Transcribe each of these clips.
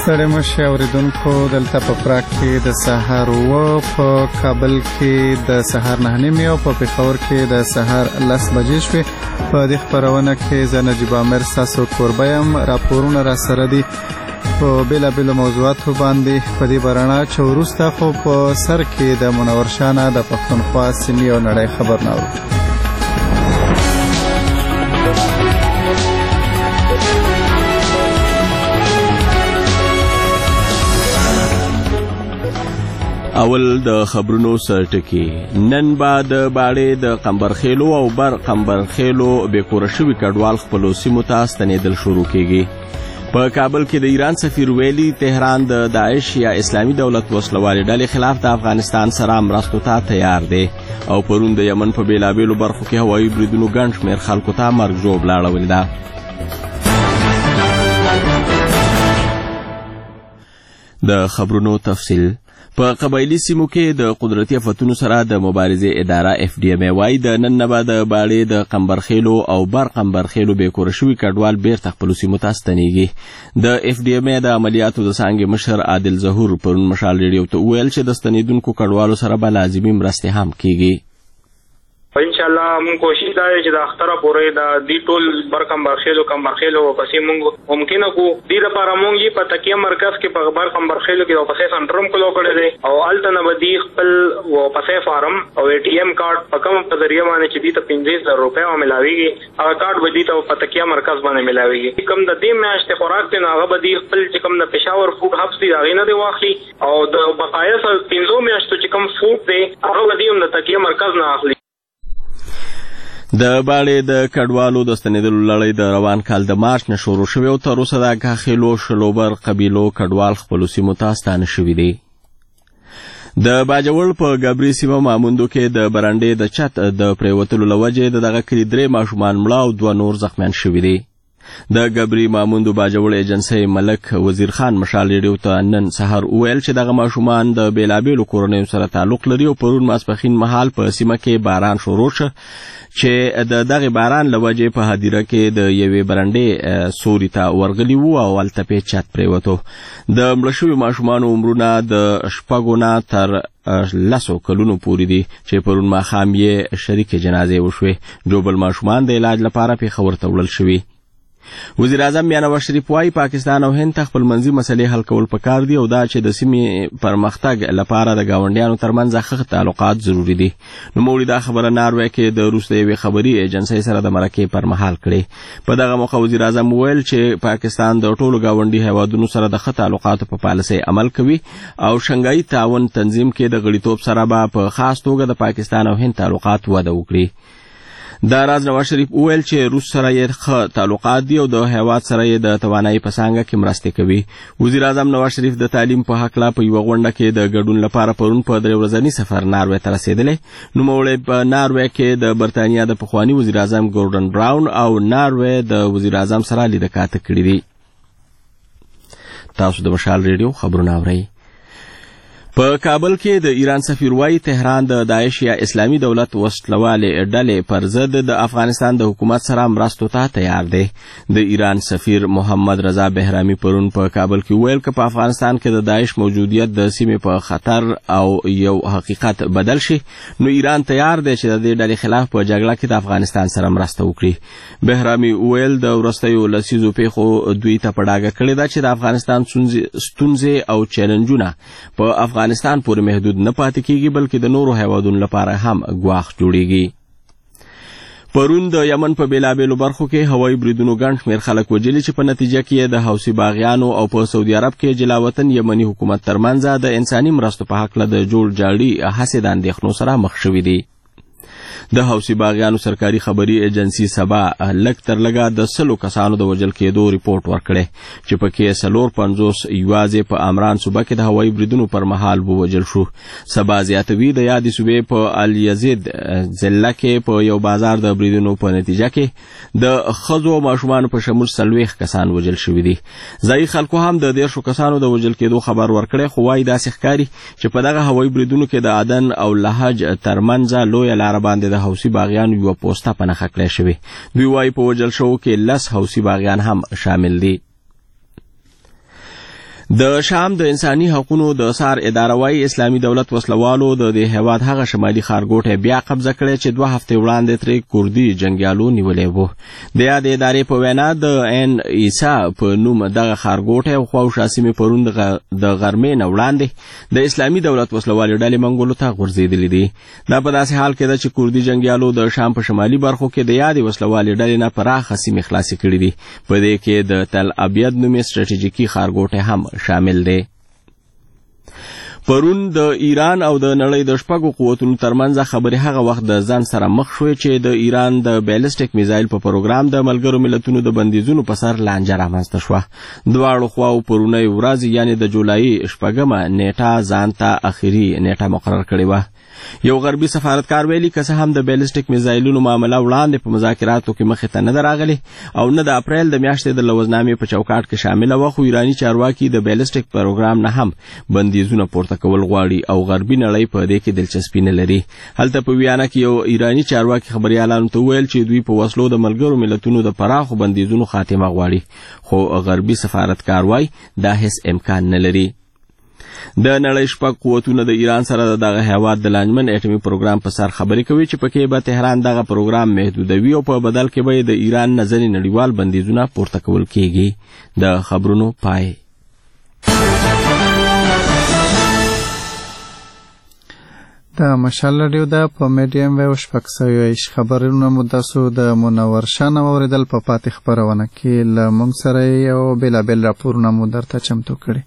ستړي مشه اوریدونکو، دلته په پراګ کې د سهار 9، په کابل کې د سهار 9:30 او په پېښور کې د سهار 10 بجې شوې. په دې خپرونه کې زه نجیب عامر ستاسو کوربه یم. راپورونه را سره دي په بېلابېلو موضوعاتو باندې. په دې برنامه چې وروسته خو په سر کې د منور شاه نه د پښتونخوا سیمې او نړۍ خبرونه اورو. اول د خبرونو سرټکی. نن با د باړې د قمبرخېلو او بر قمبرخېلو بېکوره شوي کډوال خپلو سیمو ته ستنېدل شروع کېږي. په کابل کې د ایران سفیر ویلي تهران د داعش یا اسلامي دولت وسلوالې ډلې خلاف د افغانستان سره مرستو ته تیار دی. او پرون د یمن په بېلابېلو برخو کې هوایي بریدونو ګڼ شمېر خلکو ته مرګ ژوبله اړولې ده. د خبرونو تفصیل. په قبایلي سیمو کې د قدرتي آفتونو سره د مبارزې اداره FDMA وايي د نن نه به د باړې د قمبرخېلو او بر قمبرخېلو بېکوره شوي کډوال بیرته خپلو سیمو ته ستنېږي. د FDMA د عملیاتو د څانګې مشر عادل ظهور پرون مشال ریډیو ته وویل چې د ستنېدونکو کډوالو سره به لازمي مرستې هم کېږي. انشاءالله مونږ کوشش دا دی چې د اختره پورې د دې ټول بر قمبرخېلو پسې مونږ ممکنه کو دې لپاره مونږ په تکیه مرکز کې په بر قمبرخېلو کې د پسې سنټرم کولو کړی دی او هلته نه به دې خپل پسې فارم او ATM کارت په کوم په ذریعه باندې چې دې ته 15,000 روپۍ ملاویږي هغه کارت به دې ته په تکیه مرکز باندې ملاویږي. کوم د دې میاشتې خوراک دی نو هغه به دې خپل چې کوم د پېښور فوډ هبس دی هغې نه دی واخلي او د بقایا 15 میاشتو چې کوم فوډ دی هغه به دې هم د تکیه مرکز نه اخلي. د باړې د کډوالو د ستنېدلو لړۍ د روان کال د مارچ نه شروع شوې او تر اوسه د کاخېلو شلوبر قبیلو کډوال خپلو سیمو ته ستانه شوي دي. د باجوړ په ګبري سیمه ماموندو کې د برنډې د چت د پریوتلو له وجې د دغه کلي 3 ماشومان مړه او 2 نور زخمیان شوي دي. د ګبري ماموندو باجوړ ایجنسۍ ملک وزیر خان مشال ریډیو ته نن سهار وویل چې دغه ماشومان د بېلابېلو کورنیو سره تعلق لري او پرون ماسپښین مهال په سیمه کې باران شروع شه چې د دغه باران له وجې په هدیره کې د یوې برنډې سوري ته ورغلي وو او هلته پې چت پرېوتو. د مړه شوي ماشومانو عمرونه د 6 نه تر 10 کلونو پورې دي چې پرون ماښام یې شریکې جنازې وشوې. جو بل ماشومان د علاج لپاره پېښور ته وړل شوي. وزیر اعظم میاں نواز شریف وايي پاکستان او هند ته خپل منځي مسلې حل کول پکار دي او دا چې د سیمې پرمختګ لپاره د ګاونډیانو ترمنځ ښه تعلقات ضروري دي. نوموړي دا خبره ناروې کې د روس د یوې خبري ایجنسۍ سره د مرکې پر مهال کړې. په دغه موقع وزیر اعظم وویل چې پاکستان د ټولو ګاونډي هیوادونو سره د ښه تعلقاتو په پالیسۍ عمل کوي او شنګایي تعاون تنظیم کې د غړیتوب سره به په خاص توګه د پاکستان او هند تعلقات وده وکړي. دا راز نواز شریف وویل چې روس سره یې ښه تعلقات دي او د هیواد سره یې د توانایي په څانګه کې مرستې کوي. وزیر اعظم نواز شریف د تعلیم په هکله په یوه غونډه کې د ګډون لپاره پرون په 3 ورځني سفر ناروې ته رسېدلی. نوموړی په ناروې کې د برطانیا د پخواني وزیر اعظم ګورډن براون او ناروې د وزیر اعظم سره لیده کاته کړي دي. تاسو د مشال ریډیو خبرونه اورئ. په کابل کې د ایران سفیر وايي تهران د داعش یا اسلامي دولت وسلوالې ډلې پر ضد د افغانستان د حکومت سره مرستو ته تیار دی. د ایران سفیر محمد رضا بهرامي پرون په کابل کې وویل که په افغانستان کې د داعش موجودیت د سیمې په خطر او یو حقیقت بدل شي نو ایران تیار دی چې د دې ډلې خلاف په جګړه کې د افغانستان سره مرسته وکړي. بهرامي وویل د وروستیو لسیزو پیښو دوی ته په ډاګه کړې ده چې د افغانستان ستونزې او چیلنجونه په افغانستان پورې محدود نه پاتې کېږي بلکې د نورو هیوادونو لپاره هم ګواښ جوړیږي. پرون د یمن په بېلابېلو برخو کې هوایي بریدونو ګڼ شمېر خلک وژلي چې په نتیجه کې د حوثي باغیانو او په سعودي عرب کې جلاوطن یمني حکومت ترمنځ د انساني مرستو په هکله د جوړ جاړي هڅې د اندېښنو سره مخ شوي دي. د حوثي باغیانو سرکاري خبري ایجنسي سبا لږ تر لږه د 100 کسانو د وژل کېدو ریپورټ ورکړی چې پکې 450 یوازې په عمران صوبه کې د هوایي بریدونو پر مهال ووژل شو. سبا زیاتوي د یادې صوبې په الیزید ضلع کې په یو بازار د بریدونو په نتیجه کې د ښځو او ماشومانو په شمول 40 کسان وژل شوي دي. ځایي خلکو هم د 10 کسانو د وژل کېدو خبر ورکړی خو وايي داسې ښکاري چې په دغه هوایي بریدونو کې د عدن او لهج ترمنځ لویه لاره باندې د حوثي باغیانو یوه پوسته په نښه کړی شوې. دوی وايي په وژل شوو کې 10 حوثي باغیان هم شامل دي. د شام د انساني حقوقو د سار اداره وايي اسلامي دولت وسلوالو د دې هیواد هغه شمالي ښارګوټی بیا قبضه کړی چې 2 هفتې وړاندې ترې کوردي جنګیالو نیولی و. د یادې ادارې په وینا د عین عیسی په نوم دغه ښارګوټی او خواوشا سیمې پرون د غرمې نه وړاندې د اسلامي دولت وسلوالې ډلې منګولو ته غورځېدلې دي. دا په داسې حال کې ده چې کوردي جنګیالو د شام په شمالي برخو کې د یادې وسلوالې ډلې نه پراخه سیمې خلاصې کړي دي. په دې کې د تل ابید نومې سټراټیژیکي ښارګوټی هم شامل دی. پرون د ایران او د نړۍ د شپږو قوتونو ترمنځ خبرې هغه وخت د ځان سره مخ شوې چې د ایران د بیلسټیک میزایل په پروګرام د ملګرو ملتونو د بندیزونو په سر لانجه رامنځته شوه. دواړو خواو پرونۍ ورځ یعنې د جولای 8 نیټه ځان ته اخري نیټه مقرر کړې وه. یو غربي سفارتکار ویلي که څه هم د بیلسټیک میزایلونو معامله وړاندې په مذاکراتو کې مخې ته نه ده راغلې او نه د اپریل د میاشتې د لوزنامې په چوکاټ کې شامله وه، خو ایراني چارواکي د بیلسټیک پروګرام نه هم بندیزونه پورته کول غواړي او غربي نړۍ په دې کې دلچسپي نه لري. هلته په ویانا کې یو ایراني چارواکي خبریالانو ته وویل چې دوی په وسلو د ملګرو ملتونو د پراخو بندیزونو خاتمه غواړي، خو غربي سفارتکار وایي دا هیڅ امکان نه لري. د نړۍ شپږ قوتونه د ایران سره دغه هیواد د لانجمن اټومي پروګرام په سر خبرې کوي چې پکې به تهران دغه پروګرام محدودوي او په بدل کې به د ایران نظري نړیوال بندیزونه پورته کول کیږي. د خبرونو پای. د مشال رادیو د په میډیم ویو 620 خبرونه مداسو د منور شان اوریدل په پاتې خبرونه کې له موږ سره یو بېلابېل راپورونه مو درته چمتو کړي.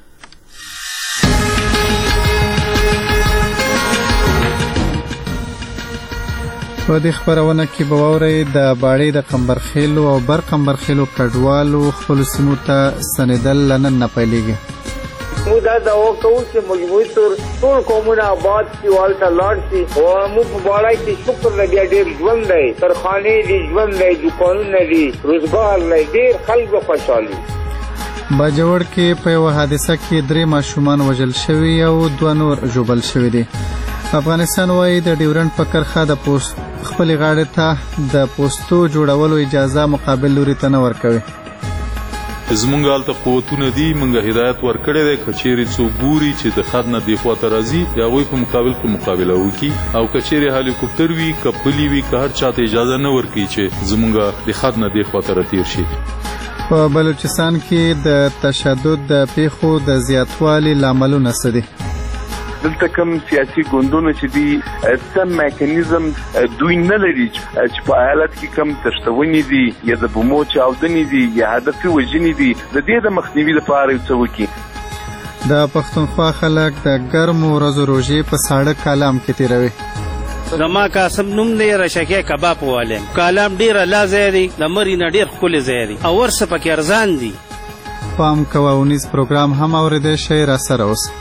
په دې خبرونه کې به واورئ د باړې د قمبرخیلو او بر قمبرخیلو کډوالو خپلو سیمو ته ستنېدل له نن نه پیلېږي. موږ دا دعا کوو چې مجموعي طور ټول قومونه آباد شي، والته لاړ شي او موږ په باړی کې شکر دی، بیا ډېر ژوند دی، ترخانې دي، ژوند دی، دوکانونه دي، روزګار دی، ډېر خلک به خوشحال وي. باجوړ کې په یوه حادثه کې 3 ماشومان وژل شوي او 2 نور ژوبل شوي دي. افغانستان وایي د ډیورنډ په کرښه د پوسټ خپلې غاړې ته د پوستو جوړولو اجازه مقابل لوري ته نه ورکوي. زمونږ هلته قوتونه دي، مونږ هدایت ورکړی دی که چیرې څوک ګوري چې د خط نه دې خواته راځي د هغوی په مقابل کې مقابله وکړي، او که چیرې هلیکوپټر وي که پلي وي که هر چاته اجازه نه ورکوي چې زمونږ د خط نه دې خواته راتېر شي. په بلوچستان کې د تشدد د پیښو د زیاتوالي لاملونه څه دي؟ دلته کوم سیاسي ګوندونه چې دي سم میکانیزم دوی نه لري چې په ایالت کې کوم تشتونې دي یا د بومو چاودنې دي یا هدفي وژنې دي د دې د مخنیوي لپاره یو څه وکړي. د پښتونخوا خلک د ګرمو ورځو روژې په ساړه کالام کې تیروي. زما قاسم نوم دی، رشکې کباب والیم. کالام ډېره لا ځای دی، د مرې نه ډېر ښکلی ځای دی او ورسه پکې ارزان دي. پام کوه اونیز پروګرام هم اورېدی شئ، راسره اوسئ.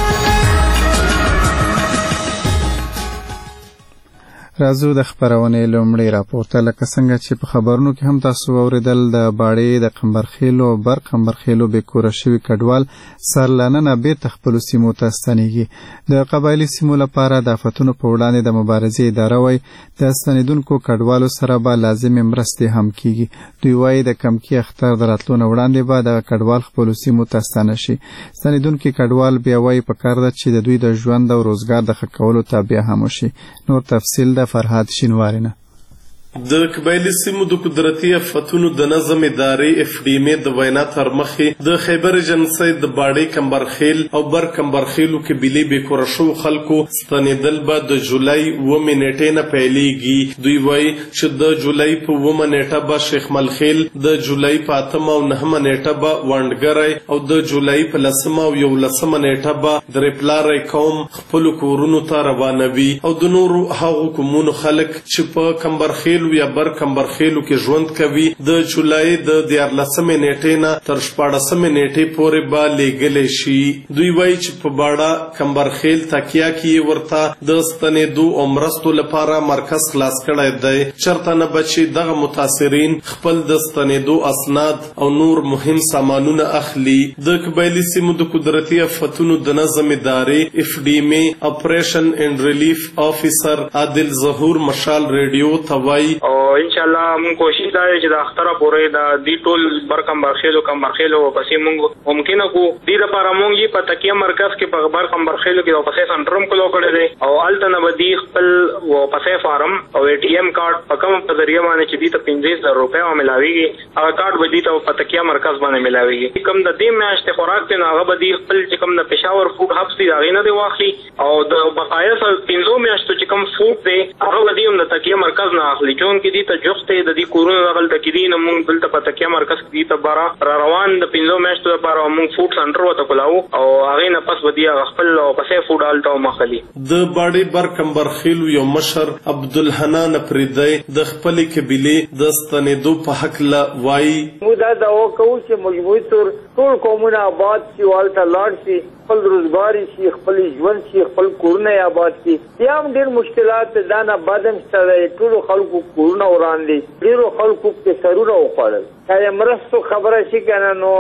راځو د خبرونې لومړی راپور ته. لکه څنګه چې په خبرونو کې هم تاسو واورېدل، د باړې د قمبرخیلو او بر قمبرخیلو بېکوره شوي کډوال سرلننه بېرته خپلو سیمو ته ستنېږي. د قبایلي سیمو لپاره د آفتونو په وړاندې د مبارزې اداره وایي د ستنېدونکو کډوالو سره به لازمې مرستې هم کیږي. دوی وایي د کمکي اختر د راتلو نه وړاندې به دغه کډوال خپلو سیمو ته ستانه شي. ستنېدونکي کډوال بیا وایي پکار ده چې د دوی د ژوند او روزګار د ښه کولو تابع هم وشي. نور تفصیل د فرهاد شینوارینه. د قبایلي سیمو د قدرتي آفتونو د نظم ادارې FDMA د وینا تر مخې د خیبر ایجنسۍ د باړې کمبرخیل او بر کمبرخیلو قبیلې بېکوره شوو خلکو ستنېدل به د جولای 9 نیټې نه پیلېږي. دوی وایي چې د جولای په 9 نیټه به شیخ ملخیل، د جولای په 8 او 9 نیټه به وانډګری او د جولای په 10 او 11 نیټه به درې پلاری قوم خپلو کورونو ته روانوي او د نورو هغو قومونو خلک چې په کمبرخیل یا بر کمبرخیلو کې ژوند کوي د جولای د 14 نیټې نه تر 14 نیټې پورې به لیږلی شي. دوی وایي چې په باړه کمبرخیل تکیه کې ورته د ستنېدو او مرستو لپاره مرکز خلاص کړی دی، چرته نه به چې دغه متاثرین خپل د ستنېدو اسناد او نور مهم سامانونه اخلي. د قبایلي سیمو د قدرتي آفتونو د نظم ادارې FDMA اپریشن اینڈ ریلیف آفیسر عادل ظهور مشال ریډیو ته وایي وایي او ان شاء الله موږ کوشش دا چې د اختره پورې د دې ټول برکم برخیلو پسې موږ ممکنه کو دې لپاره موږ په تکیه مرکز کې په برکم برخیلو کې د پسې سنټرم کولو کړی دی او الته نه بدی خپل پسې فارم او اي ټي ایم کارت په کوم په ذریعہ باندې چې دې ته 15000 روپیا ملاويږي هغه کارت بدی ته په تکیه مرکز باندې ملاويږي کوم د دې میاشتې خوراک ته هغه بدی خپل چې کوم د پېښور فوډ هب سي هغه نه دی واخلي او د بقایا سره 500 میاشتو چې کوم فوډ دی هغه بدی هم د تکیه مرکز نه اخلي چون کې دې ته جوخته د دې کورونو غل د کې دي موږ دلته په تکیه مرکز کې ته بارا روان د 500 میاشتو لپاره موږ فوډ سنټر وته کولاو او هغه نه پس بدی خپل پسې فوډ آلته مخلي د باړې برکم برخیلو یو مشر عبدالحنان پریدی د خپل قبيله د ستنېدو په حق لا وایي موږ دا دعا کوو چې مجموعي تور ټول قومونه آباد شي والته لاړ شي خپل روزګار شي خپل ژوند شي خپل کورونه آباد شي بیا هم ډېر مشکلات دا نه بعدم سره ټول خلکو کورونه وران دي ډېرو خلکو کې سرونه وخوړل چې مرستو خبره شي کنه نو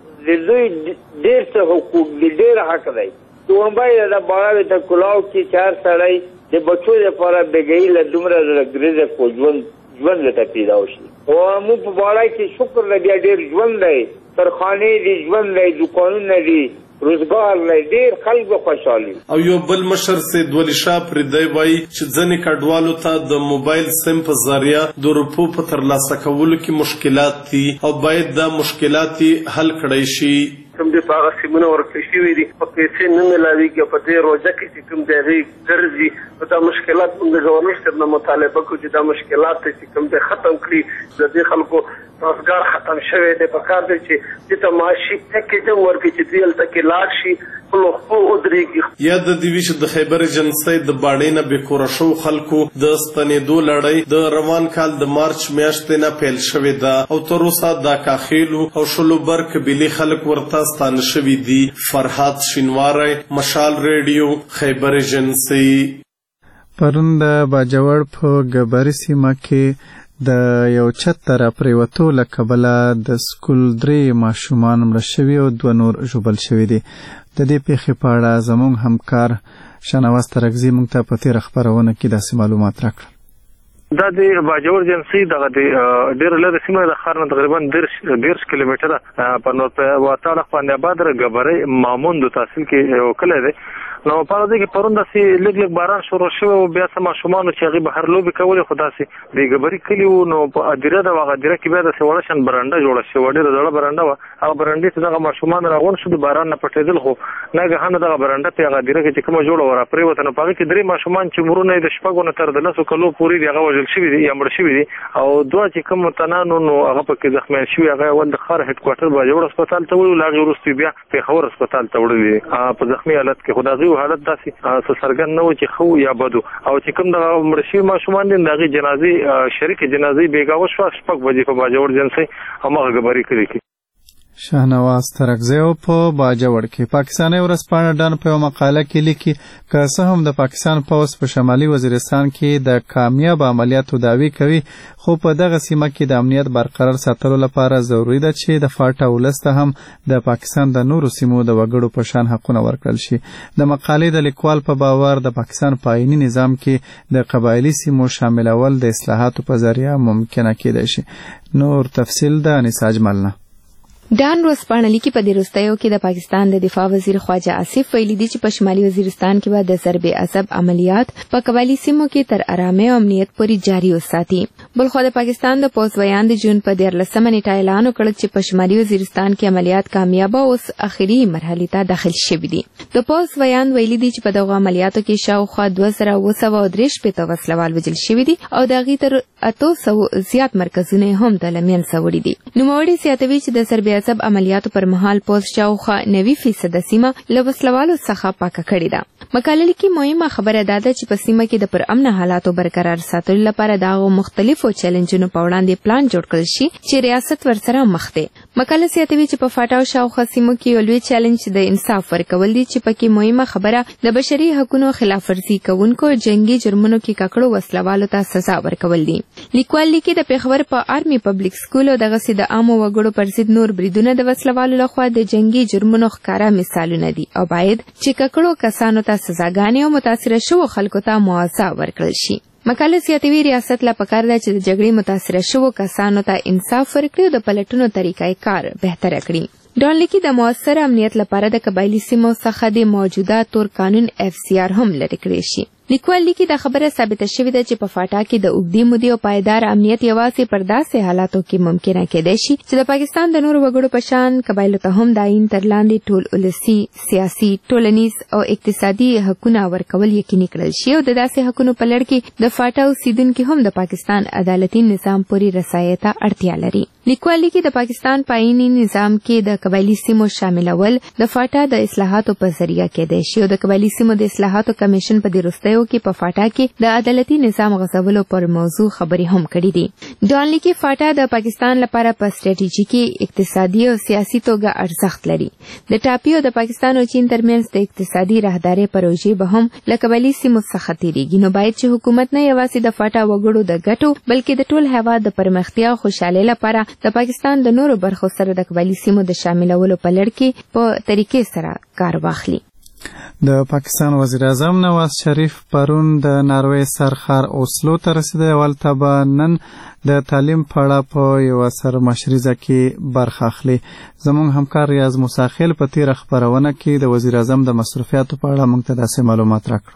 د دوی ډېر څه حقوق دي ډېر حق دی دومبای دا باور ته کلاو کې 4 سړی د بچو لپاره بګی له دومره لګریزه کو ژوند ته پیدا وشي او موږ په باور کې شکر لګیا ډېر ژوند دی ترخانه دي ژوند دی دکانونه دي روزګار لري ډېر خلک خوشحالي او یو بل مشر سید ولی شاه پریدی وایي چې ځنې کډوالو ته د موبایل سیم په ذریعہ د روپو په ترلاسه کولو کې مشکلات دي او باید دا مشکلات حل کړی شي کوم دي په هغه سیمونه ورکړل شوي دي په پیسې نه ملاویږي په دې روزه کې چې کوم دی هغې ګرځي دا مشکلات موږ د ګورنر صاحب نه مطالبه کوو چې دا مشکلات چې کوم دی ختم کړي د دې خلکو روزګار ختم شوی دی په کار دی چې دې ته معاشي پیکیج هم ورکړي چې دوی هلته کې لاړ شي خپلو خپو ودرېږي یا د دې وي چې د خیبر ایجنسۍ د باړې نه بېکوره شوو خلکو د ستنېدو لړۍ د روان کال د مارچ میاشتې نه پیل شوې ده او تر اوسه دا کاخیلو او شلوبر قبیلې خلک ورته ستانه شوي دي فرهاد شینواری مشال ریډیو خیبر ایجنسۍ پرون د باجوړ په ګبري سیمه کې د یو چت را پریوتو له کبله د سکول 3 ماشومان مړه شوي او 2 نور ژوبل شوي دي د دې پیښې په اړه زموږ همکار شنواز ترکزي موږ ته په تېره خپرونه کې داسې معلومات راکړل دا د باجوړ ایجنسۍ دغه د ډېره لرې سیمه د ښار نه تقریبا 10 کیلومتره په نور په واټاله خواندې آباد ګبرۍ ماموند تحصیل کې یو کلی دی نو په دې کې پرون داسې لږ باران شروع شوی او بیا څه ماشومانو چې هغوی بهر لوبې کولې خو داسې د ګبري کلي وو نو په ادیره ده هغه ادیره کې بیا داسې وړه شان برنډه جوړه شوې ډېره زړه برنډه وه هغه برنډې ته دغه ماشومان راغونډ شو د باران نه پټېدل خو ناګهانه دغه برنډه ته هغه ادیره کې چې کومه جوړه وه راپرېوته نو په هغې کې 3 ماشومان چې عمرونه یې د 6 نه تر 10 کلو پورې دي هغه وژل شوي دي یا مړه شوي دي او 2 چې کوم تنانو نو هغه پکې زخمیان شوي هغه اول د ښار هډ کوارټر باجوړ هسپتال ته وړي له هغې وروسته بیا پېښور هسپتال ته وړلي په زخمي حالت کې خو د هغوی حالت داسې څرګند نه و چې ښه یا بد او چې کوم دغه مړه شوي ماشومان دي د هغې جنازې شریکې جنازې بېګا وشوه 6 بجې په باجوړ ایجنسۍ هماغه ګبري کلي کې شهنواز ترکزی په باجوړ کې پاکستاني ورځپاڼه ډن په یو مقاله کې لیکي که څه هم د پاکستان پوځ په شمالي وزیرستان کې د کامیاب عملیاتو دعوی کوي خو په دغه سیمه کې د امنیت برقرار ساتلو لپاره ضروري ده چې د فاټا ولس ته هم د پاکستان د نورو سیمو د وګړو په شان حقونه ورکړل شي د مقالې د لیکوال په باور د پاکستان په آئیني نظام کې د قبایلي سیمو شاملول د اصلاحاتو په ذریعه ممکنه کېدای شي نور تفصیل د انیسا اجمل نه ډان ورځپاڼه لیکي په دې وروستیو کې د پاکستان د دفاع وزیر خواجه آصف ویلي دي چې په شمالي وزیرستان کې به د ضرب عصب عملیات په قبایلي سیمو کې تر آرامۍ او امنیت پورې جاري وساتي بلخو د پاکستان د پوځ ویان د جون په 14 نیټه اعلان وکړ چې په شمالي وزیرستان کې عملیات کامیاب او اوس اخري مرحلې ته داخل شوي دي د پوځ ویان ویلي دي چې په دغه عملیاتو کې شاوخوا 2903 وسلوال وژل شوي دي او د هغې تر 800 زیات مرکزونه هم د لمنځه وړي دي نوموړي زیاتوي چې د ضرب عصب عملیاتو پر مهال پوځ شاوخوا 90% سیمه له وسلوالو څخه پاکه کړې ده مقاله لیکي مهمه خبره دا ده چې په سیمه کې د پرامن حالاتو برقرار ساتلو لپاره دغه مختلفو چیلنجونو په وړاندې پلان جوړ کړل شي چې ریاست ورسره مخ دی مقاله زیاتوي چې په فاټا او شاوخوا سیمو کې یو لوی چیلنج د انصاف ورکول دي چې پکې مهمه خبره د بشري حقوقو خلاف ورزي کوونکو جنگي جرمونو کې ککړو وسلوالو ته سزا ورکول دي لیکوال لیکي د پیښور په آرمي پبلک سکول او دغه سي د عامو وګړو پر ضد نور بریدونه د وسلوالو لخوا د جنگي جرمونو ښکارا مثالونه دي او باید چې ککړو کسانو ته سزاګانې او متاثره شوو خلکو ته معاوضه ورکړل شي مقاله زیاتوي ریاست لا پکار ده چې د جګړې متاثره شوو کسانو ته انصاف ورکړي او د پلټنو طریقې کار بهتر کړي. ډانلیکي د موثر امنیت لپاره د قبایلی سیمو څخه د موجوده تور قانون FCR هم لرې کړی شي. لیکوال لیکي د خبره ثابته شوې ده چې په فاټا کې د اوږدې مودې او پایدار امنیت یوازې پر داسې حالاتو کې ممکنه کېدای شي چې د پاکستان د نورو وګړو په شان قبایلو ته هم د آئین تر لاندې ټول ولسي، سیاسي، ټولنیز او اقتصادي حقونه ورکول یقیني کړل شي او د داسې حقونو په لړ کې د فاټا اوسیدونکي هم د پاکستان عدالتي نظام پورې رسایت ته اړتیا لري. لیکوال لیکي د پاکستان په آئینی نظام کې د قبایلی سیمو شاملول د فاټا د اصلاحاتو په ذریعہ کېدای شي او د قبایلی سیمو د اصلاحاتو کمیشن په دې کې په فاټا کې د عدالتي نظام غځولو پر موضوع خبرې هم کړې دي. ډانلیکي فاټا د پاکستان لپاره په سټریټیژیکي، اقتصادي او سیاسي توګه ارزښت لري. د ټاپي او د پاکستان او چین ترمنځ د اقتصادي راهدارۍ پروژې به هم له قبایلي سیمو څخه تیریږي. نو باید چې حکومت نه یوازې د فاټا وګړو د ګټو بلکې د ټول هیواد د پرمختیا او خوشحالۍ لپاره د پاکستان د نورو برخو سره د قبایلي سیمو د شاملولو په لړ کې په طریقې سره کار واخلي. د پاکستان وزیر اعظم نواز شریف پرون د ناروې سرخار اوسلو ته رسیدلی او هلته به نن د تعلیم په اړه په یوه سرمشریزه کې برخه اخلي. زموږ همکار ریاض مساخیل په تیره خپرونه کې د وزیر اعظم د مصروفیاتو په اړه موږ ته داسې معلومات راکړل.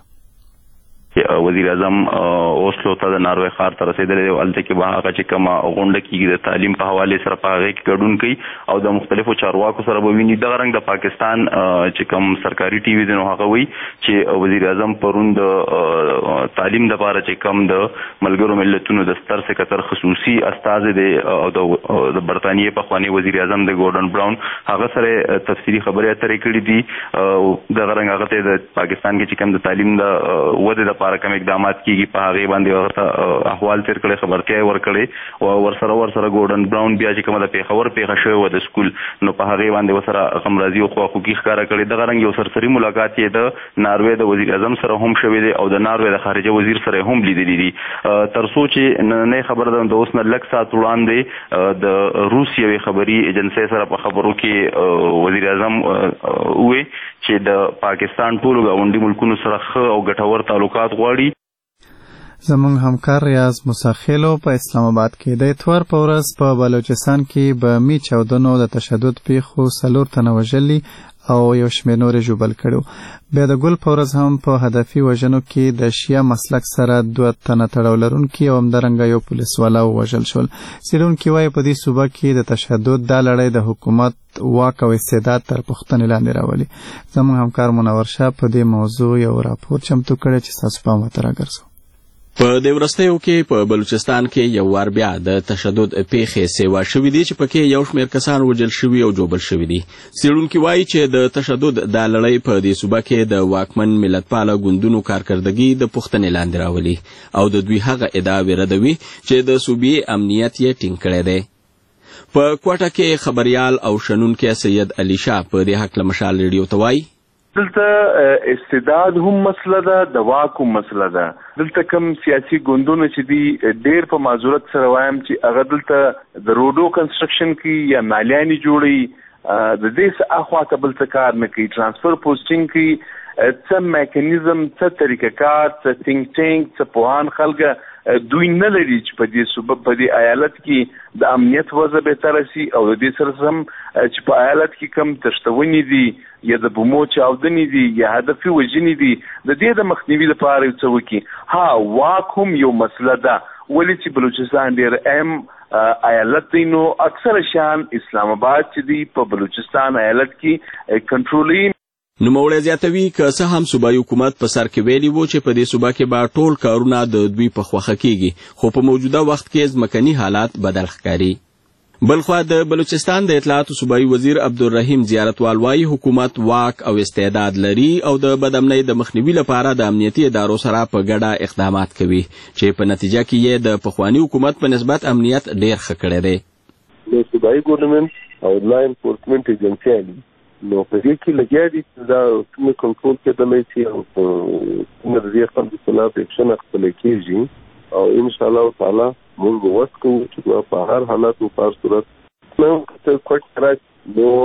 وزیر اعظم اوسلو ته د ناروې ښار ته رسېدلی دی او هلته کې به هغه چې کومه غونډه کېږي د تعلیم په حوالې سره په هغې کې ګډون کوي او د مختلفو چارواکو سره به ویني. دغه رنګ د پاکستان چې کوم سرکاري ټي وي دی نو هغه وایي چې وزیر اعظم پرون د تعلیم دپاره چې کوم د ملګرو ملتونو د ستر سکتر خصوصي استازی دی او د برطانیې پخوانی وزیر اعظم د ګورډن براون هغه سره تفصیلي خبرې اترې کړي دي. دغه رنګ هغه ته د پاکستان کې چې کوم د تعلیم د ودې دپاره کوم اقدامات کیږي په هغې باندې هغه احوال تیر کړی، خبرتیا یې ورکړې او ورسره ګورډن براون بیا چې کومه د پېښور پیښه شوې وه د سکول نو په هغې باندې ورسره غمرازي او خواخوږي ښکاره کړې. دغه رنګ یو سرسري ملاقات یې د ناروې د وزیر اعظم سره هم شوی دی او د ناروې د خارجه وزیر سره هم لیدلي دي. تر څو چې نننۍ خبره ده د اوس نه لږ ساعت وړاندې د روس یوې خبري ایجنسۍ سره په خبرو کې وزیر اعظم وویل چې د پاکستان ټولو ګاونډي ملکونو سره ښه او ګټور تعلقات غواړي. زموږ همکار ریاض مساخیلو په اسلام آباد کې د اتوار په ورځ په بلوچستان کې به می چاودنو د تشدد پیښو 4 تنه وژلي او یو شمېر نورې ژوبل کړي. بیا د ګل په ورځ هم په هدفي وژنو کې د شیعه مسلک سره 2 تنه تړاو لرونکي او همدارنګه یو پولیس والا ووژل شول. څېړونکي وایي په دې صوبه کې د تشدد دا لړۍ د حکومت واک او استعداد تر پوښتنې لاندې راولي. زموږ همکار منور شاه په دې موضوع یو راپور چمتو کړی چې ستاسو پام ورته راګرځوو. په دې وروستیو کې په بلوچستان کې یو وار بیا د تشدد پیښې سیوا شوي دي چې پکې یو شمېر کسان وژل شوي او جوبل شوي دي. څېړونکي وایي چې د تشدد دا لړۍ په دې صوبه کې د واکمن ملتپاله ګوندونو کارکردګي د پوښتنې لاندې راولي او د دوی هغه ادعاوې ردوي چې د صوبې امنیت یې ټینګ کړی دی. په کوټه کې خبریال او شنونکی سید علي شاه په دې هکله مشال ریډیو ته وایي دلته استعداد هم مسله ده، د واک هم مسله ده. دلته کوم سیاسي ګوندونه چې دي ډېر په معذورت سره وایم چې هغه دلته د روډو کنسټرکشن کې یا مالیانې جوړوي د دې څه اخوا ته بل څه کار نه کوي. ټرانسفر پوسټینګ کوي، څه میکانیزم، څه طریقه کار، څه تھنک ټینک، څه پوهان خلکه دوی نه لري چې په دې صوبه په دې ایالت کې د امنیت وضع بهتره شي او د دې سره هم چې په ایالت کې کم تشتونې دي یا د بومو چاودنې دي یا هدفي وژنې دي د دې د مخنیوي لپاره یو څه وکړي. واک هم یو مسله ده ولې چې بلوچستان ډېر اهم ایالت دی نو اکثر شان اسلام آباد چې دی په بلوچستان ایالت کې کنټرولي. نوموړی زیاتوي که څه هم صوبایي حکومت په سر کې ویلي وو چې په دې صوبه کې به ټول کارونه د دوی په خوښه کیږي خو په موجوده وخت کې ځمکني حالات بدل ښکاري. بلخوا د بلوچستان د اطلاعاتو صوبایي وزیر عبدالرحیم زیارتوال وایي حکومت واک او استعداد لري او د بدامنۍ د مخنیوي لپاره د امنیتي ادارو سره په ګډه اقدامات کوي چې په نتیجه کې یې د پخواني حکومت په نسبت امنیت ډېر ښه کړی دی. د صوبایي ګورنمنټ او لا انفورسمنټ ایجنسیانې نو په دې کې لګیا دي چې دا کومې کنټرول کېدلی شي او کومه د دې خلکو خلاف اکشن اخیستلی کېږي او انشاءالله تعالی موږ به وس کوو چې په هر حالت او په هر صورت که کوټ راشي نو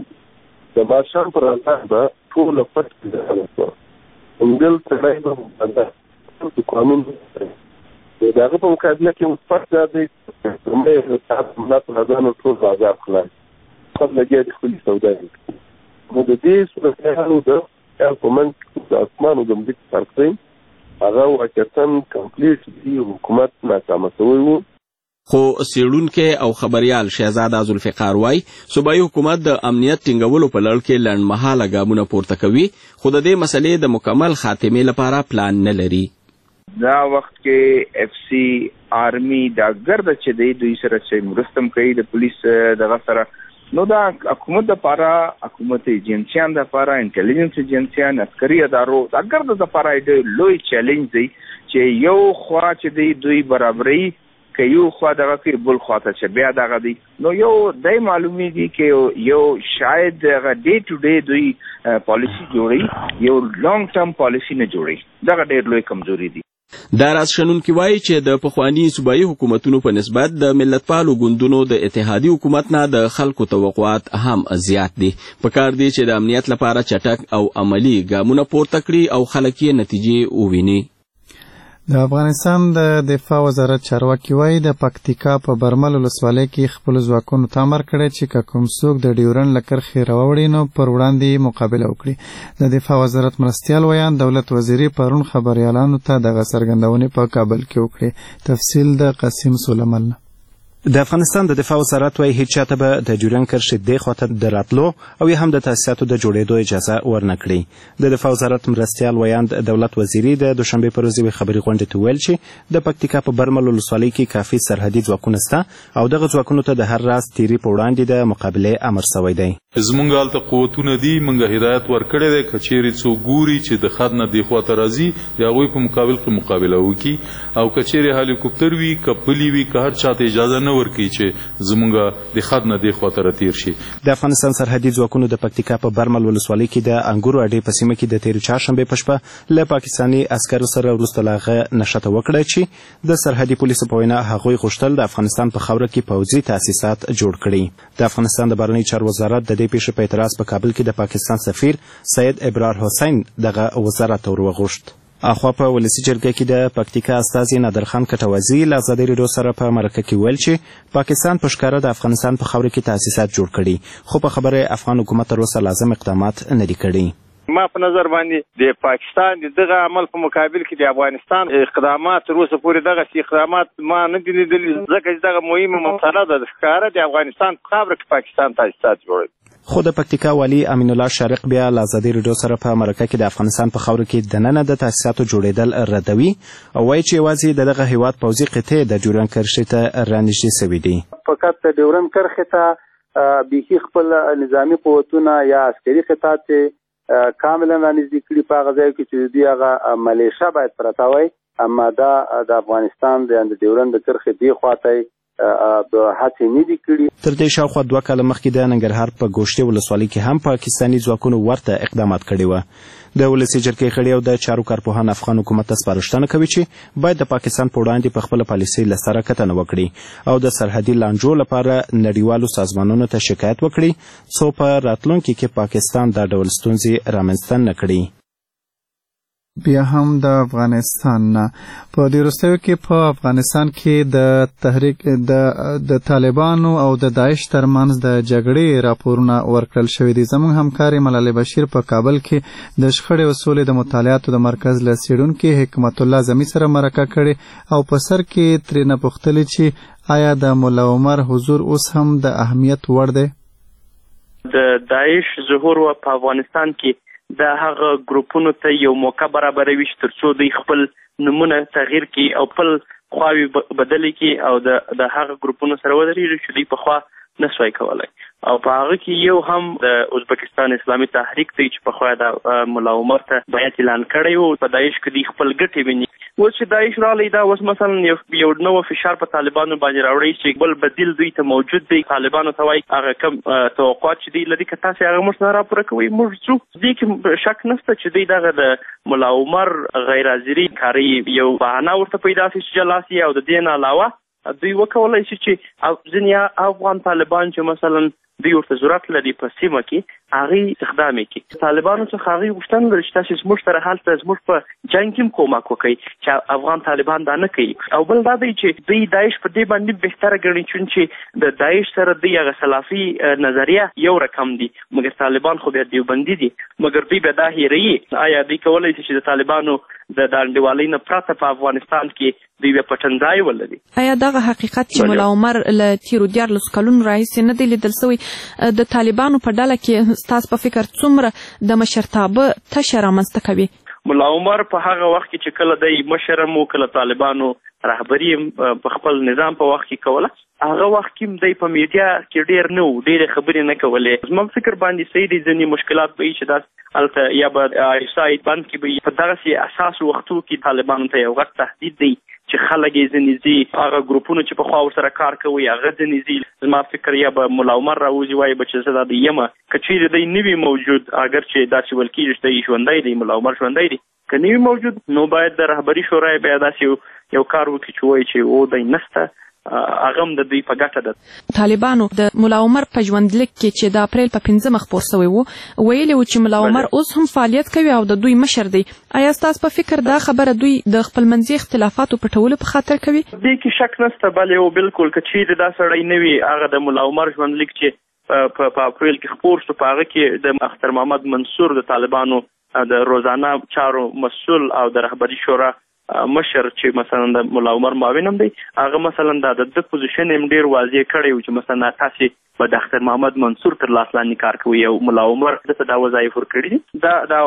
د ماښام پر انداز به ټوله پټ همدلته سړی به د قانون دغه په مقابله کې مثبت دا دی چې ملت غزانو ټول بازار خلاص خپل لګیا دي خپل سودا دي نو د دې صورتحالو د حکومت د اسمانو د ملک فرق دی هغه واقعا کمپلیټ دی حکومت ناکامه شوی و خو سیړونکي او خبريال شهزاد ذوالفقار وای صوبایي حکومت د امنیت ټینګولو په لړ کې لنډمهاله ګامونه پورته کوي خو د دې مسلې د مکمل خاتمې لپاره پلان نه لري دا وخت کې اف سی آرمي دا ګرد چې دی دوی سره چې مرستم کوي د پولیس دغه سره نو دا حکومت د لپاره حکومت ایجنسیان د لپاره انټيليجنس ایجنسیان عسکري ادارو دا ګرد د لپاره د لوی چیلنج دی چې یو خوا چې دوی برابرۍ یو خوا دغه کې بل خواته چې بیا دغه دی نو یو دای معلومیږي چې یو شاید دغه ډے ټو ډے دوی پالیسی جوړي یو لانګ ټرم پالیسی نه جوړي دغه ډېر لوی کمزوري دی دا راز شنونکي وایي چې د پخواني صوبایي حکومتونو په نسبت د ملتپالو ګوندونو د اتحادي حکومت نه د خلکو توقعات هم زیات دي پکار دی چې د امنیت لپاره چټک او عملی ګامونه پورته کړي او خلک یې نتیجې وویني د افغانستان د دفاع وزارت چارواکي وایي د پکتیکا په برمل ولسوالۍ کې خپل ځواکونو ته امر کړی چې کوم څوک د ډیورنډ له کرښې راوړي نو پر وړاندې مقابله وکړي د دفاع وزارت مرستیال ویان دولت وزیري پرون خبريالانو ته دغه څرګندونې په کابل کې وکړي تفصیل د قاسم سلیمان د افغانستان د دفاع وزارت وايي هیڅ چاته به د جوړن کرښې د خواته دراتلو او هم د تاسیساتو د جوړېدو اجازه ورنکړي د دفاع وزارت مرستیال ویاند دولت وزیري د دوشنبه پر ورځ خبري غونډه ته ویل چې د پکتیکا په برمل ولسوالۍ کې کافي سرحدي ځواکونه شته او دغه ځواکونو ته د هر راز تیری په وړاندې د مقابله امر شوی دی زمونږ هلته قوتونه دي مونږ هدایت ورکړی دی که چیرې څوک ګوري چې د خط نه دې خواته راځي د هغوی په مقابل کې مقابله وکړي او که چیرې هلیکوپټر وي که پلي وي که هر چاته اجازه نه ورکوي چې زمونږ د خط نه دې خواته راتېر شي د افغانستان سرحدي ځواکونو د پکتیکا په برمل ولسوالۍ کې د انګورو اډې په سیمه کې د تېرې چهارشنبې په شپه له پاکستاني عسکرو سره وروسته له هغه نښته وکړه چې د سرحدي پولیسو په وینا هغوی غوښتل د افغانستان په خاوره کې پوځي تاسیسات جوړ کړي د افغانستان د بهرني چارو وزارت د دې پیښې په اعتراض په کابل کې د پاکستان سفیر سید ابرار حسین دغه وزارت ته وروغوښت اخوا په ولسي جرګه کې د پکتیکا استازي نادرخان کټوازي له ازادي راډیو سره په مرکه کې ویل چې پاکستان په ښکاره د افغانستان په خاوره کې تاسیسات جوړ کړي خو په خبره افغان حکومت تر اوسه لازم اقدامات نه دي کړي ما په نظر باندې د پاکستان دغه عمل په مقابل کې د افغانستان اقدامات تر اوسه پورې دغه اقدامات ما نه دي لیدلي ځکه چې دغه مهمه مسله ده ښکاره د افغانستان په خاوره کې پاکستان تاسیسات جوړوي خو د پکتیکا والی امین الله شارق بیا له ازادي راډیو سره په مرکه کې د افغانستان په خاوره کې دننه د تاسیساتو جوړېدل ردوي او وایي چې یوازې دغه هیواد پوځي قطعې د ډیورنډ کرښې ته رانږدې شوي دي فقط د ډیورنډ کرښې ته بیخي خپل نظامي قوتونه یا عسکري قطعات کاملا رانږدې کړي په هغه ځای کې چې دوی هغه ملیشه باید پرته وای اما دا د افغانستان د ډیورنډ کرښې دې خواته د هڅې نه دي کړي تر دې شاوخوا 2 کاله مخکې د ننګرهار په ګوشتې ولسوالۍ کې هم پاکستاني ځواکونو ورته اقدامات کړي وو د ولسي جرګې غړي او د چارو کارپوهان افغان حکومت ته سپارښتنه کوي چې باید د پاکستان په وړاندې په خپله پالیسۍ له سره کتنه وکړي او د سرحدي لانجو لپاره نړیوالو سازمانونو ته شکایت وکړي څو په راتلونکي کې پاکستان دا ډول ستونزې رامنځته نه کړي بیا هم د افغانستان نه په دې وروستیو کې په افغانستان کې د تحریک د طالبانو او د داعش ترمنځ د جګړې راپورونه ورکړل شوي دي زموږ همکاري ملالۍ بشیر په کابل کې د شخړې او سولې د مطالعاتو د مرکز له څېړونکي حکمت الله زمي سره مرکه کړې او په سر کې ترېنه پوښتلې چې آیا د ملا عمر حضور اوس هم د اهمیت وړ دی د داعش ظهور په افغانستان کې د هغه ګروپونو ته یو موقع برابروي چې ترڅو دوی خپل نمونه تغییر کړي او خپل خواوې بدلې کړي او د هغه ګروپونو سره ودرېږي چې دوی پخوا نسوای کولی او په هغه کې یو هم د ازبکستان اسلامي تحریک دی چې پخوا د ملا عمر ته بیعت اعلان کړی و په داعش کې دوی خپل ګټې ویني اوس چې داعش راغلی دا اوس مثلا یو نوی فشار په طالبانو باندې راوړی چې بل بدیل دوی ته موجود دی طالبانو ته وایي هغه کم توقعات چې دوی لري که تاسې هغه موږ نه راپوره کوئ موږ ځو دې کې شک نشته چې دوی دغه د ملا عمر غیر حاضري کاري یو بهانه ورته پیدا شي چې جلا شي او د دې نه علاوه دوی وکولای شي چې ځینې افغان طالبان چې مثلا دوی ورته ضرورت لري په سیمه کې هغه اقدام وکړي. طالبانو څخه هغه غوښتنه لري چې تاسو زموږ سره هلته زموږ په جنګ کې کومک وکړي چې افغان طالبان دا نه کوي. او بل دا دی چې دوی داعش په دې باندې بهتره ګڼي چې د داعش سره دوی هغه سلافي نظریه یو رقم دي مګر طالبان خو بیا دیوبندي دي مګر دوی به دا هیروي. آیا دوی کولی شي چې د طالبانو د انډیوالۍ نه پرته په افغانستان کې دوی به پټنځای ولري؟ آیا دغه حقیقت چې ملا عمر له تیرو 14 کلونو راهیسې نه دی لیدل سوی د طالبانو په ډله کې ستاسو په فکر څومره د مشرتابه تشه رامنځته کوي؟ ملا عمر په هغه وخت کې چې کله دی مشر مو کله طالبانو رهبري په خپل نظام په وخت کې کوله هغه وخت کې دی په میډیا کې ډېر نه و ډېرې خبرې نه کولې. زما فکر باندې صحیح دي ځینې مشکلات به چې دا هلته یا به سایت بند کې به په دغسې اساسو وختو کې طالبانو ته یو غټ تهدید دی چې خلک یې ځینې ځي هغه ګروپونو چې پخوا ورسره کار کوي هغه ځینې ځي. زما فکر یا به ملا عمر راوځي وایي به چې زه دا د یمه که چیرې دی نه وي موجود اگر چې داسې ویل کېږي چې دی ژوندی دی ملا عمر ژوندی دی که نه وي موجود نو باید د رهبري شورا بیا داسې یو کار وکړي چې وایي چې او دی نسته هغه هم د دوی په ګټه ده. طالبانو د ملا عمر په ژوندلیک کې چې د اپریل په 15 خپور شوی و ویلي و چې ملا عمر اوس هم فعالیت کوي او د دوی مشر دی. آیا ستاسو په فکر دا خبره دوی د خپلمنځي اختلافاتو پټولو په خاطر کوي؟ دې کې شک نشته بلې او بالکل که چیرې دا سړی نه وي هغه د ملا عمر ژوندلیک چې په اپریل کې خپور شو په هغه کې د اختر محمد منصور د طالبانو د روزانه چارو مسؤل او د رهبري شورا مشر چې مثلا د ملا عمر معاون هم دی هغه مثلا د پوزیشن هم ډیر واضح کړی و چې مثلا تاسو به د اختر محمد منصور تر لاس لاندې کار کوي او ملا عمر د دا وظایف ورکړي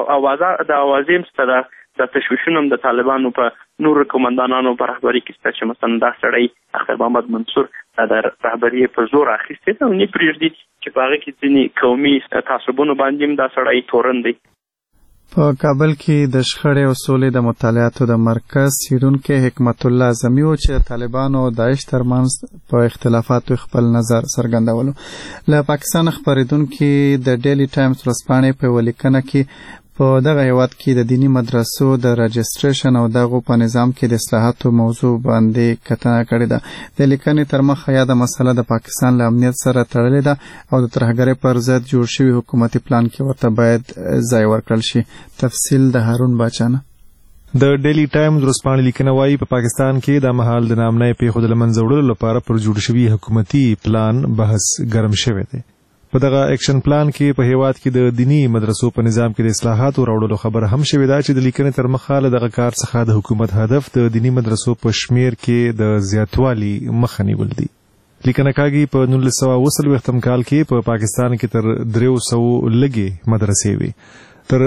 د اوازې مستدا د تشویشونو د طالبانو په نور کمانډانانو په رهبري کې چې مثلا دا سړی اختر محمد منصور د رهبري په زور اخیسته او نه پریږدي چې په هغه کې ځینې قومي تعصبونو باندې دا سړی تورن دی. په کابل کې د شخړې او سولې د مطالعاتو د مرکز څېړونکی حکمت الله اعظمي و چې طالبانو او داعش ترمنځ په اختلافاتو خپل نظر څرګندولو. له پاکستان خبرېدونکي د ډیلی ټایمز ورځپاڼې په یوه لیکنه کې په دغه هیواد کې د دیني مدرسو د رجسټریشن او دغو په نظام کې د اصلاحاتو موضوع باندې کتنه کړې ده. د لیکنې تر مخه یاده مسله د پاکستان له امنیت سره تړلې ده او د ترهګرۍ پر ضد جوړ شوي حکومتي پلان کې ورته باید ځای ورکړل شي. تفصیل د هارون باچانه. د ډیلی ټایمز ورځپاڼې لیکنه وایي په پاکستان کې د مهال د نامنۍ پیښو د له منځه وړلو لپاره پر جوړ شوي حکومتي پلان بحث ګرم شوی دی. په دغه اکشن پلان کې په هیواد کې د دینی مدرسو په نظام کې د اصلاحاتو راوړلو خبره هم شوې ده چې د لیکنې تر مخه له دغه کار څخه د حکومت هدف د دینی مدرسو په شمیر کې د زیاتوالي مخه نیول دي. لیکنه کاږي په 1930 کال کې په پاکستان کې تر 300 لږې مدرسې وي. تر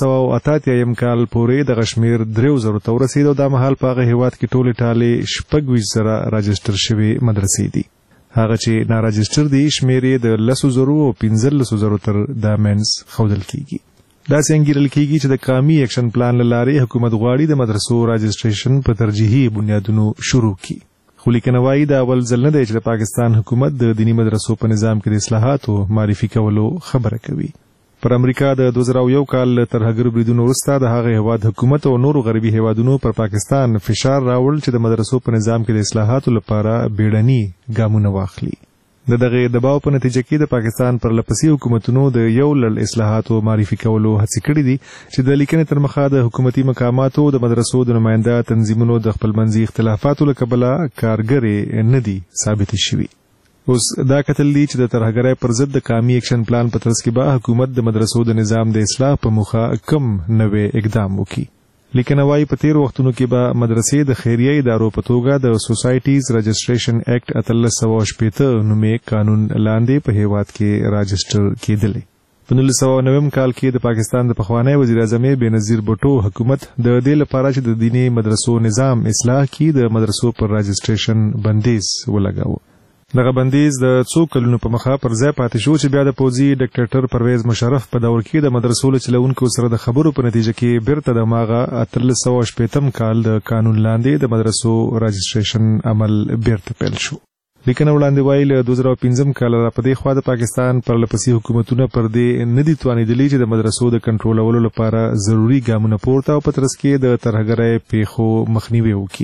1988 کال پورې د غشمیر 3000 ته ورسېد او د مهال په هغه هیواد کې ټولې ټالې 26 زره راجستر شوي مدرسې دي. هغه چې ناراجستر دي شمیر یې د 10,000 او 15,000 تر د منځ ښودل کیږي. دا څنګه انګیرل کیږي چې د قومي اکشن پلان لارې حکومت غواړي د مدرسو راجستریشن په ترجیحي بنیادونو شروع کړي. خو لیکنه وایي دا اول ځل نه دی چې د پاکستان حکومت د دیني مدرسو په نظام کې د اصلاحاتو معرفي کولو خبره کوي. پر امریکا د 2001 کال ترهګر بریدونو وروسته د هغه هیواد حکومت او نورو غربي هیوادونو پر پاکستان فشار راوړل چې د مدرسو په نظام کې د اصلاحاتو لپاره بیړني ګامونه واخلي. د دغه دباو په نتیجه کې د پاکستان پر لپسې حکومتونو د یو لړ اصلاحاتو معرفي کولو هڅې کړې دي چې د لیکنې تر مخه د حکومتي مقاماتو د مدرسو د نماینده تنظیمونو د خپلمنځي اختلافاتو له کبله کارګرې نه دي ثابت شوي. اوس دا کتل دي چې د ترهګرۍ پر ضد د قومي اکشن پلان په ترڅ کې به حکومت د مدرسو د نظام د اصلاح په موخه کم نوې اقدام وکړي. لیکنه وایي په تیر وختونو کې به مدرسې د خیریه ادارو په توګه د سوسایټیز رجسټریشن ایکټ 1880 نومې قانون لاندې په هیواد کې راجستر کېدلې. په 1990 کال کې د پاکستان د پخوانی وزیر اعظم بېنظیر بوټو حکومت د دې لپاره چې د دیني مدرسو نظام اصلاح کړي د مدرسو پر راجستریشن بندیز ولګاوه. دغه بندیز د څو کلونو په مخه پر ځای پاتې شو چې بیا د پوځي ډکټیټر پرویز مشرف په دور کې د مدرسو له چلوونکو سره د خبرو په نتیجه کې بیرته د ماغه 1880 کال د قانون لاندې د مدرسو راجستریشن عمل بیرته پیل شو. لیکنه وړاندې وایي له 2015 کال را په دې خوا د پاکستان پر لپسې حکومتونه پر دې نه دي توانېدلي چې د مدرسو د کنټرولولو لپاره ضروري ګامونه پورته او په ترڅ کې د ترهګرۍ پیښو مخنیوی وکړي.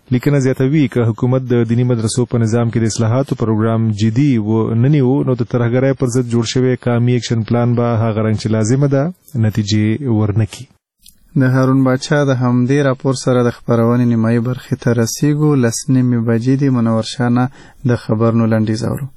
لیکنه زیاتوي چې حکومت د دینی مدرسو په نظام کې د اصلاحاتو پروګرام جدي و ننیو نو د ترهګرۍ پر ضد جوړ شوی قومي اکشن پلان به هغه رنګ چې لازمه ده نتیجې ورنکي. د هارون باچا د همدې راپور سره د خبرونې نیمایي برخې ته رسیږو. 10:30 بجې دي. منور شانه د خبرونو لنډیز اورو.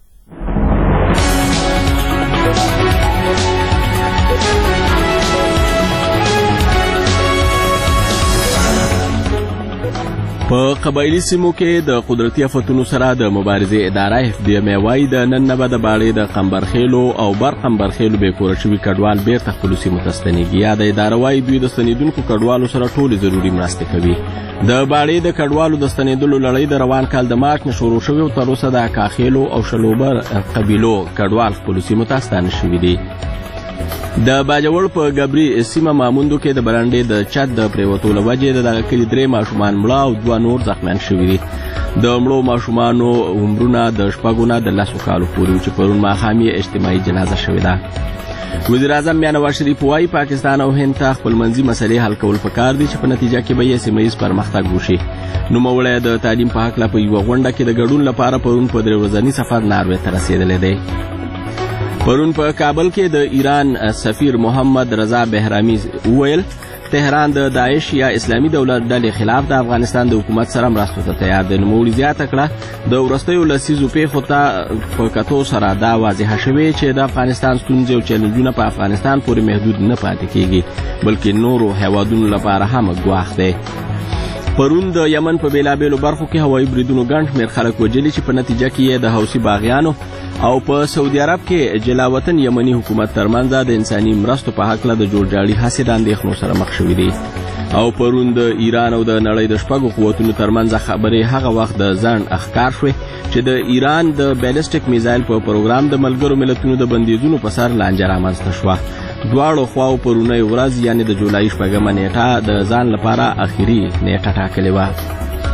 په قبایلی سیمو کې د قدرتي آفتونو سره د مبارزې اداره FDM وايي د نن نه به د باړې د قمبرخیلو او برقمبرخیلو بې کوره شوي کډوال بیرته خپلو سیمو ته ستنېږي. یا د اداره وايي دوی د ستنېدونکو کډوالو سره ټولې ضروري مرستې کوي. د باړې د کډوالو د ستنېدلو لړۍ د روان کال د مارچ نه شروع شوې او تر اوسه د کاخیلو او شلوبر قبیلو کډوال خپلو سیمو ته ستانه شوي دي. د باجوړ په ګبري سیمه ماموندو کې د برانډې د چت د پریوتو له وجې د دغه کلي 3 ماشومان مړه او 2 نور زخمیان شوي دي. د مړو ماشومانو عمرونه د 6 نه د 10 کالو پورې چې پرون ماښام یې اجتماعي جنازه شوې ده. وزیر اعظم میاں نواز شریف وايي پاکستان او هند ته خپلمنځي مسلې حل کول پکار دي چې په نتیجه کې به یې سیمه ییز پرمختګ وشي. نوموړی د تعلیم په هکله په یوه غونډه کې د ګډون لپاره پرون په 3 ورځني سفر ناروې ته رسېدلی دی. پرون په کابل کې د ایران سفیر محمد رضا بهرامي وویل تهران د داعش یا اسلامي دولت ډلې خلاف د افغانستان د حکومت سره مرستو ته تیار دی. نوموړي زیاته کړه د وروستیو لسیزو پیښو ته په کتو سره دا واضحه شوې چې د افغانستان ستونزې او چیلنجونه په افغانستان پورې محدود نه پاتې کیږي بلکې نورو هیوادونو لپاره هم ګواښ دی. پرون د یمن په بیلابیلو برخو کې هوایي بریدونو ګڼ شمېر خلک وژلي چې په نتیجه کې یې د حوثي باغیانو او په سعودي عرب کې جلاوطن یمني حکومت ترمنځ د انساني مرستو په هکله د جوړجاړي هڅې د اندېښنو سره مخ شوي دي. او پرون د ایران او د نړۍ د 6 قوتونو ترمنځ خبرې هغه وخت د ځنډ اخکار شوې چې د ایران د بیلسټیک میزایل په پروګرام د ملګرو ملتونو د بندیزونو په سر لانجه رامنځته شوه. دواړو خواو پرونۍ ورځ یعنې د جولای 8 نیټه د ځان لپاره اخري نیټه ټاکلې وه.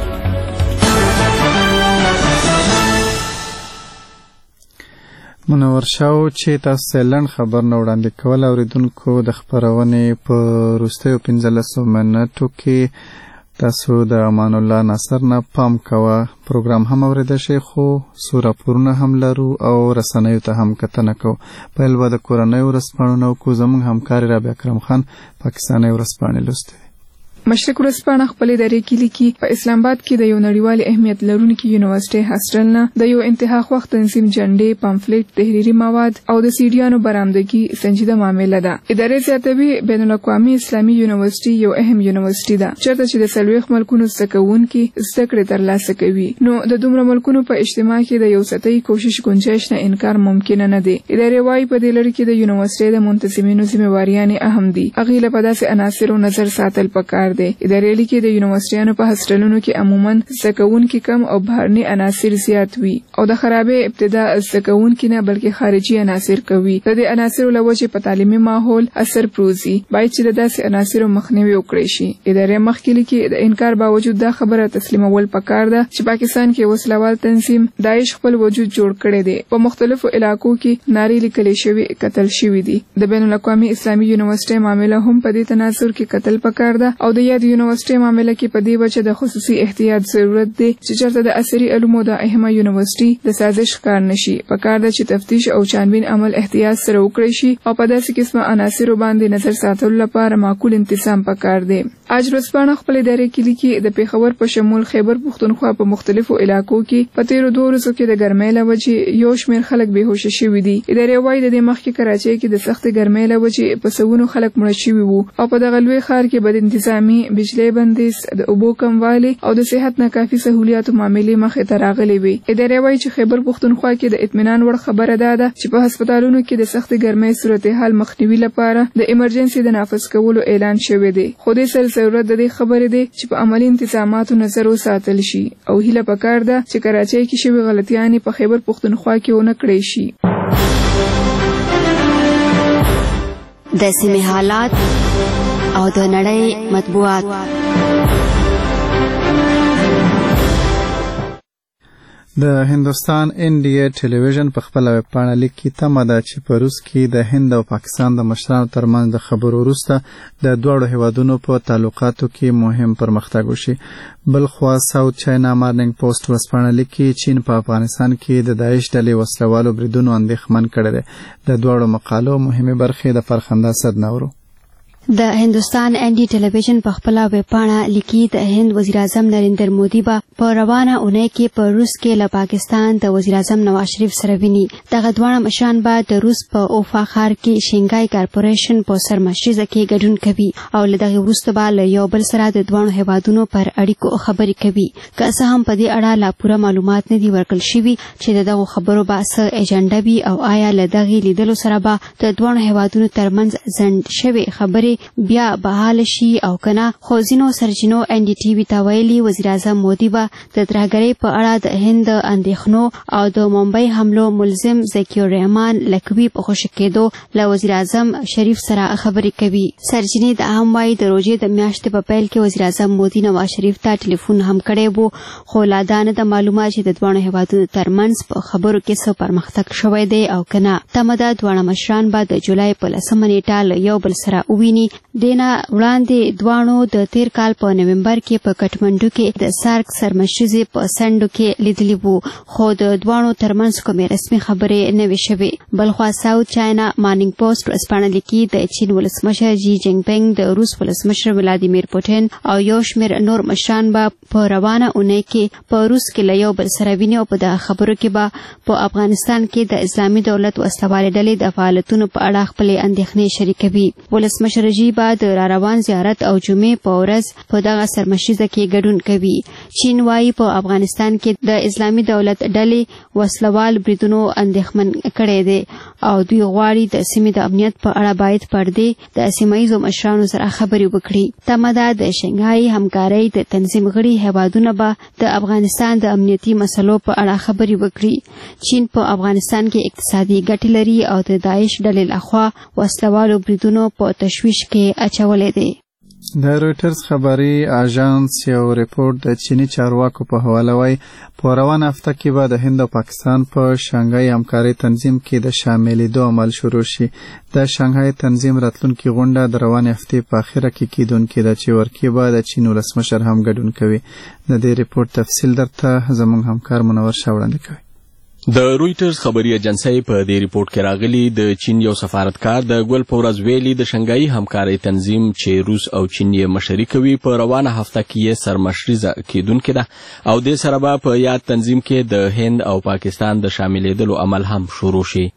منور شاو چې تاسو لنډ خبر نه وړاندې کول اوریدونکو د خبرونې په وروستیو 15 منټو کې تاسو د امان الله ناصر نه پام کوه. پروګرام هم اوریدل شي خو څو راپورونه هم لرو او رسنیو ته هم کتنه کوو. پیل به د کورنۍ ورځپاڼو کو زموږ همکار رابعه اکرم خان پاکستاني ورځپاڼې لوستي. مشرق ورځپاڼه خپل ادارې کې لیکي په اسلام آباد کې د یو نړیوال اهمیت لرونکي یونیورسيټي هاسټل نه د یو انتها خوښ تنظیم جنډې پامفلیټ تحریري مواد او د سیډیانو برآمدګي سنجیده معامله ده. ادارې زیاتوي بین الاقوامي اسلامي یونیورسيټي یو اهم یونیورسيټي ده چېرته چې د 40 ملکونو زده کوونکي زده کړې ترلاسه کوي. نو د دومره ملکونو په اجتماع کې د یو سطحي کوشش گنجائش نه انکار ممکن نه دی. ادارې وايي په دې لړ کې د یونیورسيټي د منتظمینو ذمہواریاں اهم دي. هغه له پداسه عناصرو نظر ساتل پکار دی. ادارې لیکي د یونیورسيټیانو په هاسټلونو کې عموما زده کوونکي کم او بهرني عناصر زیات وي او د خرابې ابتدا زده کوونکي نه بلکې خارجي عناصر کوي. د دې عناصرو له وجې په تعلیمي ماحول اثر پروزي. باید چې د داسې عناصرو مخنیوي وکړي شي. ادارې مخکې لیکي د انکار باوجود دا خبره تسلیمول پکار ده چې پاکستان کې وسلوال تنظیم داعش خپل وجود جوړ کړی دی. په مختلفو علاقو کې ناري لیکل شوی قتل شوی دي. د بین الاقوامي اسلامي یونیورسيټي معاملې هم په دې تناظر کې قتل پکار ده او د یاد یونیورسيټي معاملې کې په دې وجه د خصوصي احتیاط ضرورت دی چې چېرته د عصري علومو د اهمه یونیورسيټي د سازش کار نشي. پکار ده چې تفتیش او چانبین عمل احتیاط سره وکړي شي او په داسې قسمه عناصرو باندې نظر ساتلو لپاره معقول انتظام پکار دی. اج ورځپاڼه خپل ادارې کې لیکي د پیښور په شمول خیبر پښتونخوا په مختلفو علاقو کې په 13 ورځو کې د ګرمۍ له وجې یو شمېر خلک بېهوشه شوي دي. ادارې وايي د دې مخکې کراچۍ کې د سختې ګرمۍ له وجې په سوونو خلک مړه شوي وو او په دغه لوی ښار کې بد انتظامي بجلی بندیز د اوبو کموالی او د صحت ناکافي سہولیاتو معاملې مخې ته راغلي وي. ادارې وايي چې خیبر پښتونخوا کې د اطمینان وړ خبره ده چې په هسپتالونو کې د سختې ګرمۍ صورتحال مخنیوي لپاره د ایمرجنسي د نافذ کولو اعلان شوی دی. خو دې سره ضرورت د دې خبرې دی چې په عملي انتظاماتو نظر وساتل شي او هیله پکار ده چې کراچۍ کې شوي غلطیانې په خیبر پښتونخوا کې ونه کړی شي. د سیمې حالات او د نړۍ مطبوعات. د هندوستان انډیا ټلویزیون په خپل ویب پاڼه لیکي تمه ده چې په روس کې د هند او پاکستان د مشرانو ترمنځ د خبرو وروسته د دواړو هیوادونو په تعلقاتو کې مهم پرمختګ وشي. بلخوا ساوث چاینا مارنینګ پوسټ ورځپاڼه لیکي چین په افغانستان کې د داعش ډلې وسلوالو بریدونو اندېښمن کړی دی. د دواړو مقالو مهمې برخې د فرخنده صدنورو. د هندوستان انډي ټلویزیون په خپل ویب پاڼه لیکي د هند وزیر اعظم نریندر مودي به په روانه اونۍ کې په روس کې له پاکستان د وزیر اعظم نواز شریف سره ویني. دغه دواړه مشران به د روس په اوفا ښار کې شنګای کارپوریشن په سرمشریزه کې ګډون کوي او له دغه وروسته به له یو بل سره د دوه هیوادونو پر اړیکو خبرې کوي. که څه هم په دې اړه لا پوره معلومات نه دي ورکړل شوي چې دغه خبرو به څه ایجنډا وي او آیا له دغه لیدلو سره به د دوه هیوادونو ترمنځ ځنډ شوي خبرې بیا بحال شي او کنه. خو ځینو سرچینو ان ډي ټي وي ته ویلي وزیر اعظم مودي به د ترهګرۍ په اړه د هند اندېښنو او د ممبئی حملو ملزم ذکي الرحمن لکوي په خوشي کېدو له وزیر اعظم شریف سره خبرې کوي. سرچینې د هم وايي د روژې د میاشتې په پیل کې وزیر اعظم مودي نواز شریف ته ټلیفون هم کړی وو خو لا دا نه د معلومه چې د دوه هیوادونو ترمنځ په خبرو کې څه پرمختګ شوی دی او کنه. تمه ده دوه مشران به د جولای په 10 نیټه له یو بل سره وویني. دینا وړاندې دوانو د تیر کال په نومبر کې په کټمنډو کې د سارک سرمشریزې په سندو کې لیدلی وو خو د دوانو ترمنځ کومې رسمي خبرې نه وې شوې. بلخوا ساوث چاینا مارنینګ پوسټ ورځپاڼه لیکي د چین ولسمشر جی جینګ پینګ د روس ولسمشر ولادیمیر پوټین او یو شمېر نور مشران به په روانه اونۍ کې په روس کې له یو بل سره ویني او په دغه خبرو کې به په افغانستان کې د اسلامي دولت وسلوالې ډلې د فعالیتونو په اړه خپلې اندېښنې شریکوي. ولسمشر جی به د راروان زیارت او جمعې په ورځ په دغه سرمشریزه کې ګډون کوي. چین وايي په افغانستان کې د اسلامي دولت ډلې وسلوال بریدونو اندېښمن کړی دی او دوی غواړي د سیمې د امنیت په اړه باید پردې د سیمایي مشرانو سره خبرې وکړي. تمه ده د شنګهای همکارۍ د تنظیم غړي هیوادونه به د افغانستان د امنیتي مسلو په اړه خبرې وکړي. چین په افغانستان کې اقتصادي ګټې لري او د داعش ډلې لخوا وسلوالو بریدونو په تشویش کې اچولې دی. د رويټرز خبري اژانس یو ریپورت د چینی چارواکو په حواله وایي په روانه هفته کې به د هند او پاکستان په شانګهای همکارۍ تنظیم کې د شاملېدو عمل شروع شي. د شانګهای تنظیم راتلونکي غونډه د روانې هفتې په اخره کې کیدونکې ده چې ورکې به د چین ولسمشر هم ګډون کوي. د دې ریپورت تفصیل درته زموږ همکار منور شاه وړاندې کوي. د رويټرز خبري ایجنسی په دې ریپورت کې راغلي د چین یو سفارتکار د ګل په ورځ ویلي د شنګهای همکارۍ تنظیم چې روس او چین یې مشري کوي په روانه هفته کې یې سرمشریزه کیدونکې ده او دې سره به په یاد تنظیم کې د هند او پاکستان د شاملېدلو عمل هم شروع شي.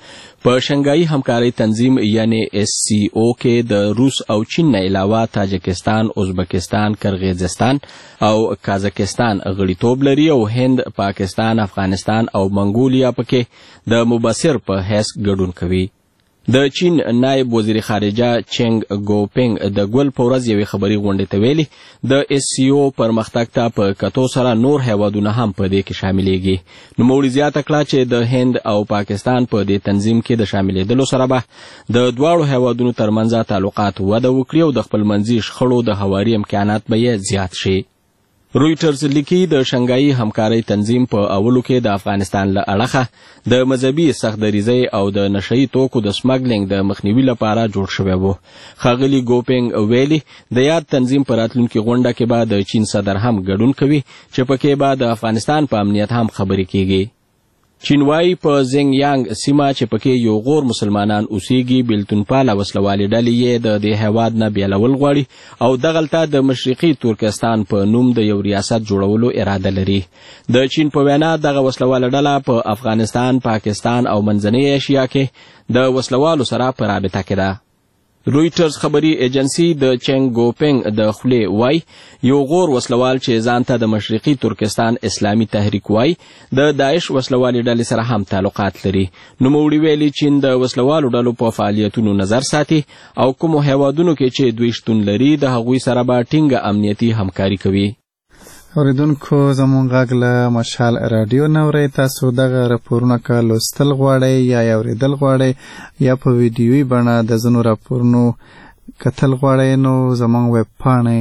په شنګهای همکارۍ تنظیم یعنی SCO کې د روس او چین نه علاوه تاجکستان، ازبکستان، کرغیزستان او کازاکستان غړیتوب لري او هند، پاکستان، افغانستان او منګولیا پکې د مبصر په حیث ګډون کوي. د چین نائب وزیر خارجه چنګ ګوپینګ د ګل په ورځ یوې خبري غونډې ته ویلي د SCO پرمختګ ته په کتو سره نور هیوادونه هم په دې کې شاملېږي. نوموړي زیاته کړه چې د هند او پاکستان په دې تنظیم کې د شاملېدلو سره به د دواړو هیوادونو ترمنځ تعلقات وده وکړي او د خپلمنځي شخړو د هواري امکانات به یې زیات شي. رويټرز لیکي د شنګهای همکارۍ تنظیم په اولو کې د افغانستان له اړخه د مذهبي سختدریزۍ او د نشئی توکو د سمګلینګ د مخنیوي لپاره جوړ شوی وو. ښاغلي ګوپینګ ویلي د یاد تنظیم په راتلونکي غونډه کې به د چین صدر هم ګډون کوي چې پکې به د افغانستان په امنیت هم خبرې کیږي. چین وايي په زنګ یانګ سیمه چې پکې یو غور مسلمانان اوسېږي بیلتونپاله وسلوالې ډلې یې د دې هیواد نه بیلول غواړي او دغلته د مشرقي ترکستان په نوم د یو ریاست جوړولو اراده لري. د چین په وینا دغه وسلواله ډله په افغانستان، پاکستان او منځنۍ ایشیا کې د وسلوالو سره په رابطه کې ده. رويټرز خبري ایجنسی د چنګ ګوپینګ د خولې وای یو غور وسلوال چې ځان ته د مشرقي ترکستان اسلامي تحریک وای د داعش وسلوالي ډلې سره هم تعلقات لري. نوموړي ویلي چین د وسلوالو ډلو په فعالیتونو نظر ساتي او کومو هیوادونو کې چې دوی شتون لري د هغوی سره به ټینګه امنیتي همکاري کوي. اوریدونکو زموږ غږ له مشال رادیو نه اورئ. تاسو دغه راپورونه که لوستل غواړئ یا اوریدل غواړئ یا په ویډیویي بڼه د ځینو راپورونو کتل غواړئ نو زموږ ویب پاڼې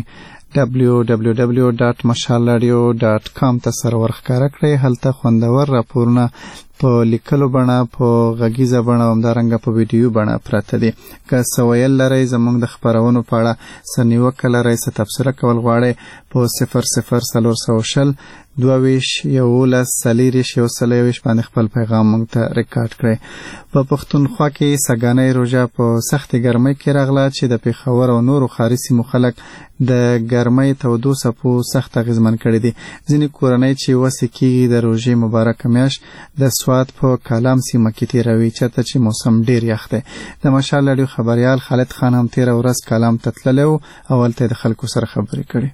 www.mashalradio.com ته سرور ښکاره کړئ. هلته خوندور راپورونه په لیکلو بڼه، په غږیزه بڼه او همدارنګه په ویډیو بڼه پراته دي. که څه ویل لرئ، زموږ د خپرونو په اړه څه نیوکه لرئ، څه تبصره کول غواړئ، په 00420 22 باندې خپل پیغام موږ ته ریکارډ کړئ. په پښتونخوا کې سګانۍ روژه په سختې ګرمۍ کې راغله چې د پېښور او نورو ښاري سیمو خلک د ګرمۍ تودو څپو سخت اغېزمن کړي دي. ځینې کورنۍ چې وسې کېږي د روژې مبارکه میاشت د سوات په کالام سیمه کې تېروي، چېرته چې موسم ډېر یخ دی. د مشال راډیو خبریال خالد خان هم تېره ورځ کالام ته تللی و او هلته یې د خلکو سره خبرې کړې.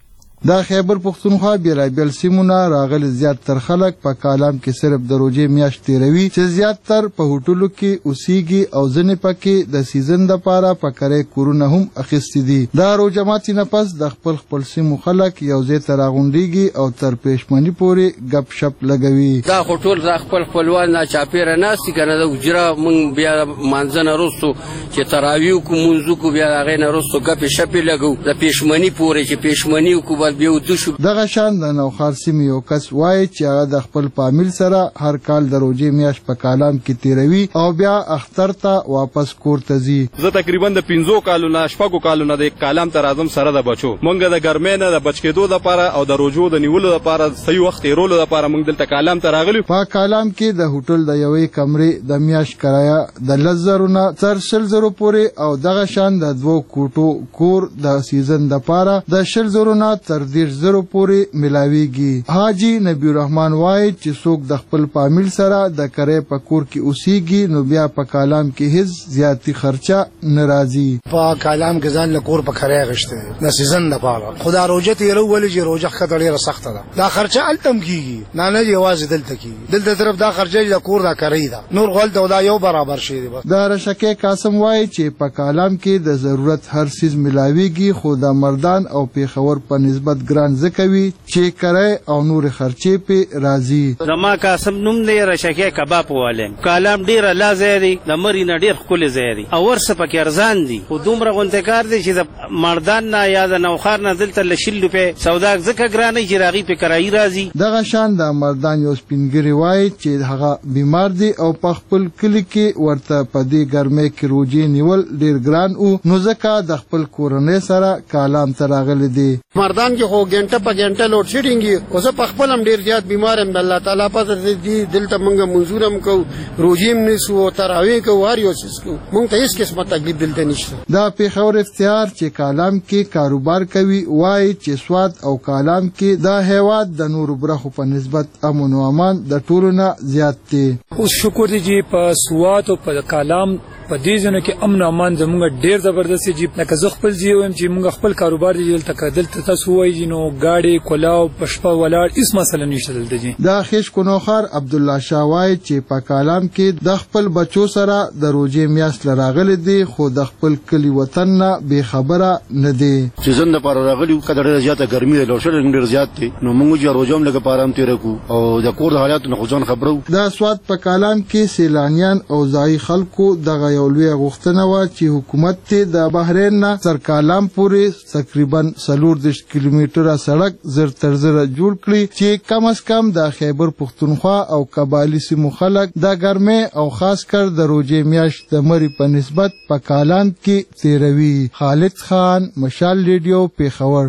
دا خیبر پختونخوا بیلابیل سیمونه راغلي زیاتتر خلک په کالام کې صرف د روژې میاشت تېروي چې زیاتتر په هوټلو کې اوسېږي او ځینې پکې د سیزن دپاره په کرۍ کورونه هم اخیستي دي. دا روژه ماتي نه پس د خپل سیمو خلک یو ځای ته راغونډېږي او تر پېشمني پورې ګپ شپ لګوي. دا خو ټول خپلوان ناچاپېره ناست دي که نه، د اجره موږ بیا مانځه نه وروستو چې تراویح وکړو، مونځ وکړو، بیا د هغې نه وروستو ګپې شپې لګوو د پېشمني پورې، چې پېشمني وکړو دغه شان د نوښار سیمې یو کس وایي چې هغه د خپل فامیل سره هر کال د روژې میاشت په کالام کې تېروي او بیا اختر ته واپس کور ته ځي. زه تقریبا د 5 کالو نه 6 کالو نه د کالام ته راځم سره د بچو. مونږ د ګرمۍ نه د بچ کېدو دپاره او د روژو د نیولو دپاره صحیح وخت تېرولو دپاره مونږ دلته کالام ته راغلي. په کالام کې د هوټل د یوې کمرې د میاشت کرایه د 10,000 نه تر 100,000 پورې او دغه شان د 2 کوټو کور د سیزن دپاره د 100,000 نه تر 10,000 پورې ملاویږي. حاجی نبی الرحمن وایي چې څوک د خپل فامیل سره د کرې په کور کې اوسېږي نو بیا په کالام کې هیڅ زیاتی خرچه نه راځي. په کالام کې ځان له کور په کرې غشته د سیزن لپاره خدا روزه تیرو ولې چې روزه خطر ډیره سخته ده. دا خرچه التم کیږي نه یوازې دلته کیږي، دلته طرف دا خرچه د کور دا کرې ده، نور غول دا یو برابر شي دی. بس دا رشکه قاسم وایي چې په کالام کې د ضرورت هر چیز ملاویږي، خو د مردان او پیښور په نسبت ګران زکوي چې کرای او نور خرچې په راځي. زما قاسم نوم دی، رشکه کباب والم. کالام ډیر لازم دی، د مرینه ډیر خپل زیری او ورسه پکې ارزان دي. خو دومره غونډه کار دی چې د مردان نه یا د نوخار نه دلته لشل په سودا زکه ګرانې چې راغي په کرای راځي. دغه شان د مردان یو سپینګری وای چې هغه بیمار دی او په خپل کلی کې ورته په دې ګرمۍ کې روجي نیول ډیر ګران او نو ځکه د خپل کورنۍ سره کالام ته راغلي دي. مردان کې خو ګنټه په ګنټه لوډ شیډینګ او زه په خپل هم ډیر زیات بیمار یم. الله تعالی پته دې دلته مونږ منظورم کو روجیم نسو تراویح کو هر یو څه کو مونږ ته هیڅ قسمه تکلیف دلته نشته. دا پیښور اختیار چې کالام کې کاروبار کوي وایي چې سواد او کالام کې دا هیواد د نورو برخو په نسبت امن او امان د ټولو نه زیات دی. اوس شکر دی چې په سواد او په کالام په دې ځنه کې امن او امان زموږ ډیر زبردست دی. لکه زه خپل ځیم چې موږ خپل کاروبار دی دلته تاسو وایي نو گاډي کولاو پښپا ولاړ هیڅ مسله نشته دلته جی. دا خیش کنوخر عبد الله شاه وایي چې په کالام کې د خپل بچو سره د روزې میاشت راغلي دي خو د خپل کلی وطن نه بے خبره نه دي. چې زنده پر راغلي کډه زیاته ګرمي له شر ډیر زیات دي نو موږ یې روزوم لګه پارام تیر کو او د کور حالات نه ځان خبرو. دا سواد په کالام کې سیلانیان او ځای خلکو دغه یو لوی غوښتنه و چې حکومت ته د بحرین نه تر کالام پورې تقریبا 40 کیلومتره سړک زر تر زر جوړ کړي چې کم از کم د خیبر پختونخوا او قبایلی سیمو خلک د ګرمۍ او خاص کر د روزې میاشت د مری په نسبت په کالام کې تیروي. خالد خان، مشال ریډیو، پیښور.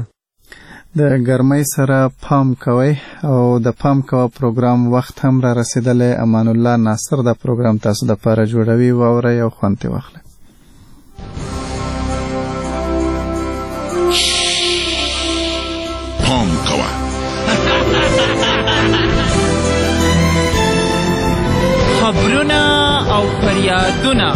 د ګرمۍ سره پام کوئ او د پام کوه پروګرام وخت هم را رسیدلی. امان الله ناصر دا پروګرام تاسو د پاره جوړوي، واورئ او خوند ترې واخلئ. پام کوه. خبرونه او فریادونه.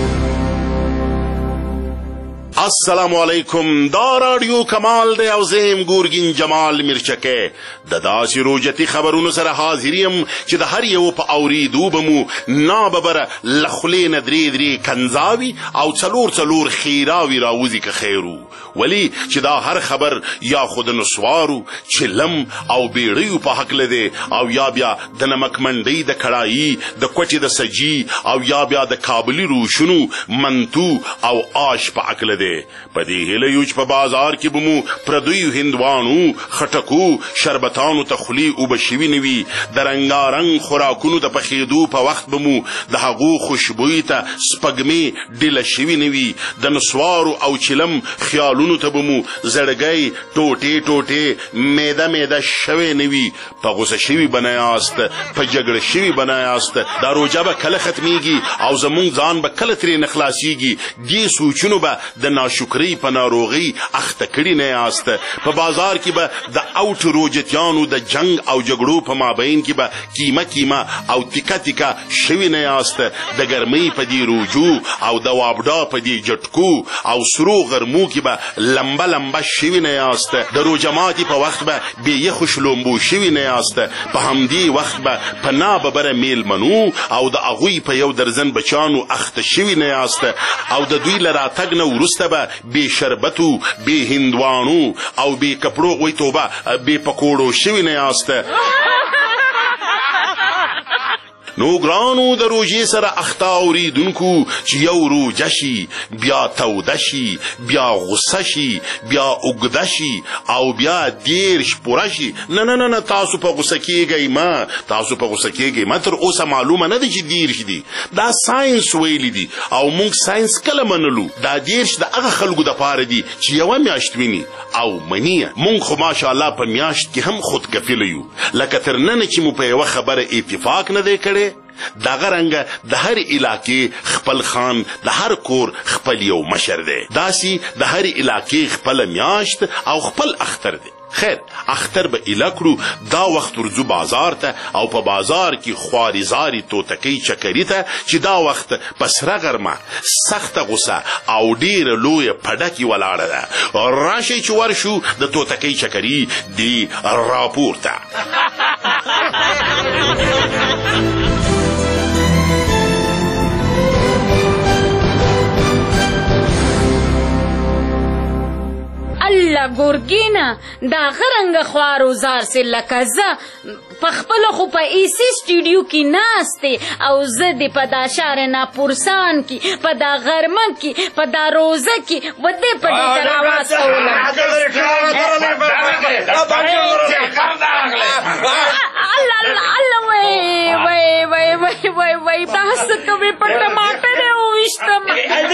السلام علیکم. دا رادیو کمال دی او زیم ګورګین جمال میرچکه د داسې روجتي خبرونو سره حاضریم چې د هر یو په اوریدو به مو ناببره لخلې نه درې کنځاوي او څلور خیراوي راوځي که خیرو ولی چې دا هر خبر یا خود نسوارو چلم او بیړیو په حق لده او یا بیا د نمک منډۍ د کړایي د کوټې د سجي او یا بیا د کابلی روشونو منتو او آش په حق لده. په دې هیله یو چې په بازار کې به مو پردیو هندوانو خټکو شربتانو ته خولې اوبه شوي نه وي د رنګارنګ خوراکونو د پخېدو په وخت به مو د هغو خوشبویي ته سپږمې ډیله شوي نه وي د نسوارو او چلم خیالونو ته به مو زړګی ټوټې ټوټې میده میده شوی نه وي په غوسه شوي به نه یاست په جګړه شوي به نه یاست دا روژه به کله ختمیږي او زمونږ ځان به کله ترې نه خلاصیږي دې سوچونو به د ناشکرۍ په ناروغۍ اخته کړي نه یاست په بازار کې به د اوټ روجتیانو د جنگ او جګړو په مابین کې به کیمه کیمه او تیکه تیکه شوي نه یاست د ګرمۍ په دې روجو او د وابډا په دې جټکو او سرو غرمو کې به لمبه لمبه شوي نه یاست د روژه ماتي په وخت به بې یخو شلومبو شوي نه یاست په همدې وخت به په ناببره میلمنو او د هغوی په یو درزن بچانو اخته شوي نه یاست او د دوی له راتګ نه وروسته به بې شربتو بې هندوانو او بې کپړو وی توبه بې پکوړو شوي نه یاست نو ګرانو د روژې سره اخته اوریدونکو چې یو روژه شي بیا توده شي بیا غصه شي بیا اوږده شي او بیا دیرش پوره شي نه نه نه تاسو په غصه کېږئ مه تاسو په غصه کېږئ مه تر اوسه معلومه نه ده چې دیرش دي دا ساینس ویلی دي او موږ ساینس کله منلو دا دیرش د هغه خلکو دپاره دي چې یوه میاشت ویني او مني موږ خو ماشاءالله په میاشت کې هم خودکفیله یو لکه تر ننه چې مو په یوه خبره اتفاق نه دی کړی دغه رنګه د هر علاقې خپل خان د هر کور خپل یو مشر دی داسې د هر علاقې خپل میاشت او خپل اختر دی خیر اختر به ایله کړو دا وخت ورځو بازار ته او په بازار کې خواري زاري توتکۍ چکري ته چې دا وخت په سره غرمه سخته غوسه او ډیره لویه پډکې ولاړه ده راشئ چې ورشو د توتکۍ چکري دی راپورته الله ګورګینا دا غرنګ خوارو زار سه لکه زه په خپل خو په ایسی سټوډیو کې ناشته او زه د په دا شهر ناپورسان کې په دا غرمه کې په دا روزه کې ودې په دې تر आवाज کوله وای تاسو کومې په ټماټر او وشتم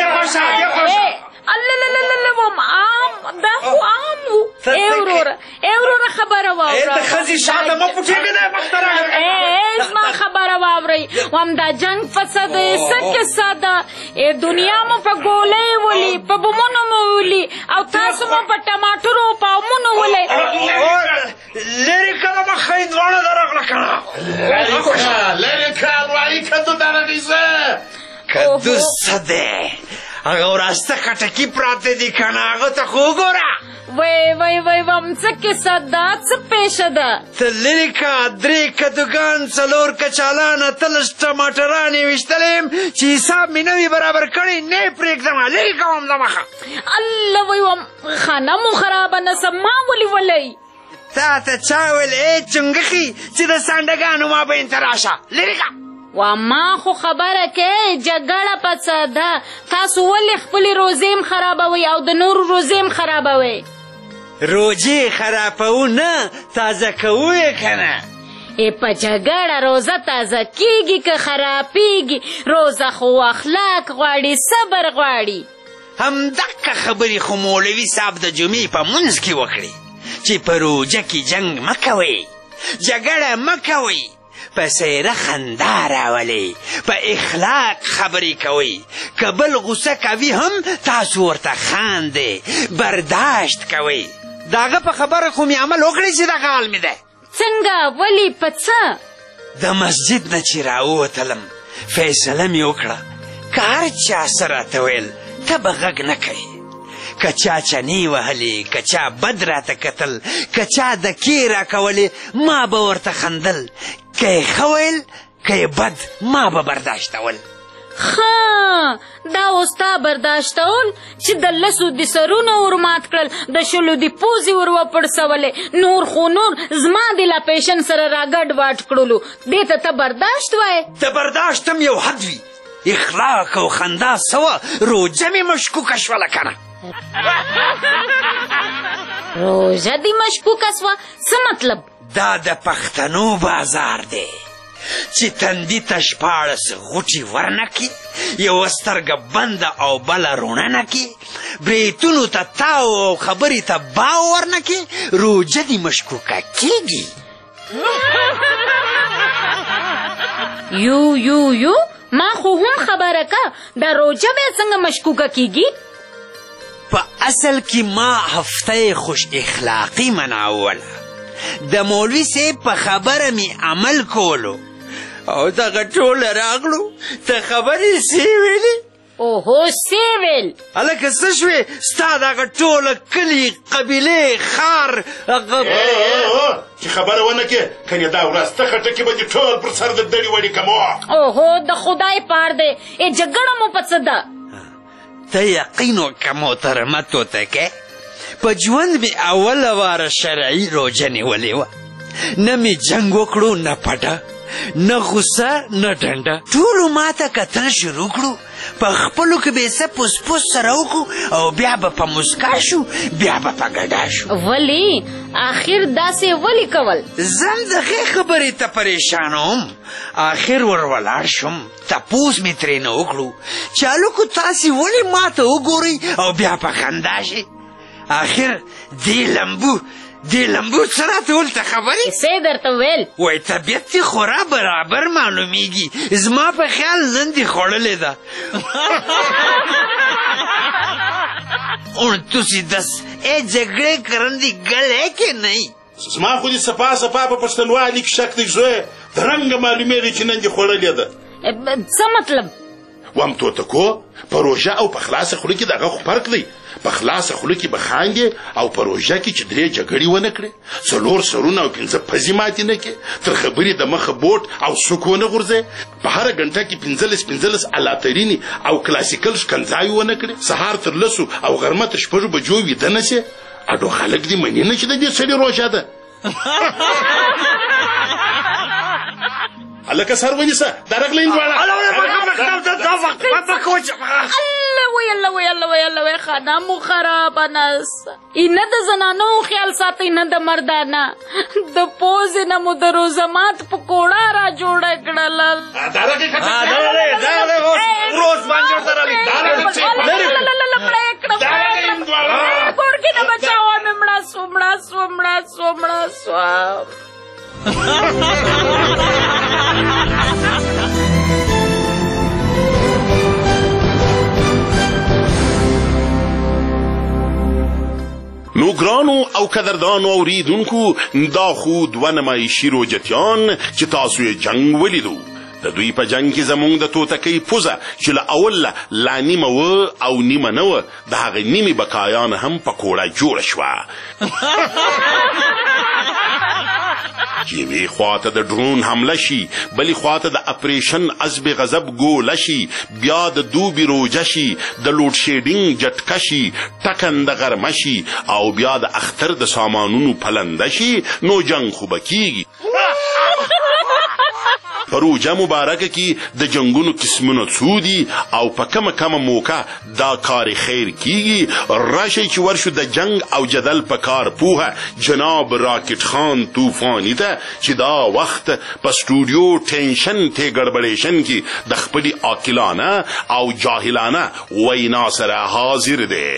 الله وم عام دا خو عام اورو خبره واوره ته خزي شاته ما پټېږي ده مختره ما خبره واوري وم دا جنگ فساد سکه ساده دنیا مو په ګولې ولي په بمونو مو ولي او تاسو مو په ټماټرو په مونو ولي لری کله ما خاين ونه درغله کنه لری کله وای کته درغیزه کدو سده هغه وراسته کټکی پراته دي کنه هغه ته خو ګوره وای وم څه صدا څه پېښه ده ته لرې کا درې کدوګان څلور کچالانه تلس ټماټرانې ویشتلیم چې حساب مې نه وي برابر کړی نه پرېږدم لرې کوم د مخه الله وای وم خانه مو خرابه نسم ما ولي تا ته چا ویل ای چنګښي چې د سانډګانو مابین ته راشه لرې کا وما خو خبره کې جګړه پڅه ده تاسو ولې خپل روزیم خرابوي او د نور روزیم خرابوي روزي خرابو نه تازه کوي کنه په جګړه روزه تازه کیږي که خرابېږي روزه خو اخلاق غواړي صبر غواړي همدغه خبرې خو مولوي صاحب د جمعې په منځ کې وکړي چې په روژه کې جنګ مه کوئ جګړه مه کوئ په سیره خندا راولي په اخلاق خبرې کوي که بل غصه کوي هم تاسو ورته خاندئ برداشت کوي د هغه په خبره خو مې عمل وکړی چې دغه حال مې دی څنګه ولې په څه د مسجد نه چې راووتلم فیصله مې وکړه که هر چا څه راته ویل ته به غږ نه کوې که چا چنې وهلې که چا بد راته کتل که چا دکې راکولې ما به ورته خندل که یې ښه ویل که یې بد ما به برداشتول دا اوس تا برداشتول چې د لسو د سرونو ورمات کړل د شلو د پوزې ور وپړسولې نور خو نور زما د لا پیشن سره راګډ واټ کړلو دې ته ته برداشت وایې د برداشت هم یو حد وي اخلاق او خندا سوه روژه مې مشکوکه شوله کنه روژه دې مشکوکه سوه څه مطلب؟ دا د پښتنو بازار دی چې تندي ته 14 غوټې ورنکي، یوه سترګه بنده او بله روڼه نکي، بریتونو ته تاو او خبرې ته باو ورنکي، روژه دې مشکوکه کیږي. یو ما خو هم خبره که دا روژه بیا څنګه مشکوکه کیږي؟ په اصل کې ما هفته خوش اخلاقی منعوله، د مولوي صاحب په خبره می عمل کولو او دغه ټوله راغلو ته خبرې سی ویلې. اوهو سی ویل؟ هلکه څه شوې ستا دغه ټوله کلي قبیلې خار چې خبره ونه کې کنې دا ورځ ته خټکې به دې ټول پر سر د دړې وړې کموه. اوهو د خدای پار دی جګړه مو په څه ده؟ ته یقین وکړه محترمه توتکې، په ژوند مې اوله واره شرعي روژه نیولې وه، نه مې جنګ وکړو نه پټه نه غوسه نه ډنډه، ټولو ما ته کتل شروع کړو، په خپلو کې به یې څه پوس پوس سره وکړو او بیا به په مسکا شو بیا به په ګډا شو. ولې آخر داسې ولې کول؟ زم دغې خبرې ته پریشان وم، آخر ور ولاړ شوم، تپوس مې ترې نه وکړو چې هلکو تاسې ولې ما ته وګورئ او بیا په خندا شئ. آخر دې لمبو څه راته ولته خبرې؟ څه یې درته ویل؟ وایي طبیعت دې خورا برابر معلومیږي، زما په خیال نن دې خوړلې ده. اون تسی دس اے جګړې کرندې ګلې کې نه زما خو دې سپا په پښتنوالي کې شک دی زوی د رنګه معلومېږي چې نن دې خوړلې ده. څه مطلب؟ وام توتکو په روژه او په خلاصه خوله کې دغه خو فرق دی. په خلاصه خوله کې به خاندې او په روژه کې چې 3 جګړې ونه کړې، 4 سرونه او 5 پزې ماتې نه کړې، تر خبرې د مخه بوټ او سوک ونه غورځې، په هره ګنټه کې 15 الاترینې او کلاسیکل ښکنځاوې ونه کړې، سهار تر 10 او غرمه تر 6 بجو ویده نه شې. اډو خلک دې مني نه چې د دې سړي روژه ده. هلکه سر ونیسه درغلی دواړه. الله وی خانه مو خرابه نست، اینه د زنانو خیال ساتئ نه د مردانه، د پوزې نه مو د روزمات پکوړه را جوړه کړله. کورکې نه بچاوه مې مړه سو. نو ګرانو او قدردانو اوریدونکو، دا خو 2 نمایشي روژتیان چې تاسو یې جنګ ولیدو. د دوی په جنګ کې زمونږ د توتکۍ پوزه چې له اوله لا نیمه وه او نیمه نه وه، د هغې نیمې بقایان هم په کوړه جوړه شوه. یوې خواته د ډرون حمله شي، بلې خواته د اپریشن عزب غضب ګوله شي، بیا د دوبي روژه شي، د لوډ شیډینګ جټکه شي، ټکنده غرمه شي او بیا د اختر د سامانونو پلنده شي، نو جنګ خو به کیږي. په روژه مبارکه کې د جنګونو قسمونه څو دي او په کمه موقع دا کار خیر کیږي. راشئ چې ورشو د جنگ او جدل په کار پوهه جناب راکټ خان طوفانی ته چې دا وخت په سټوډیو ټینشن ته ګډبډیشن کې د خپلې عاقلانه او جاهلانه وینا سره حاضر دی.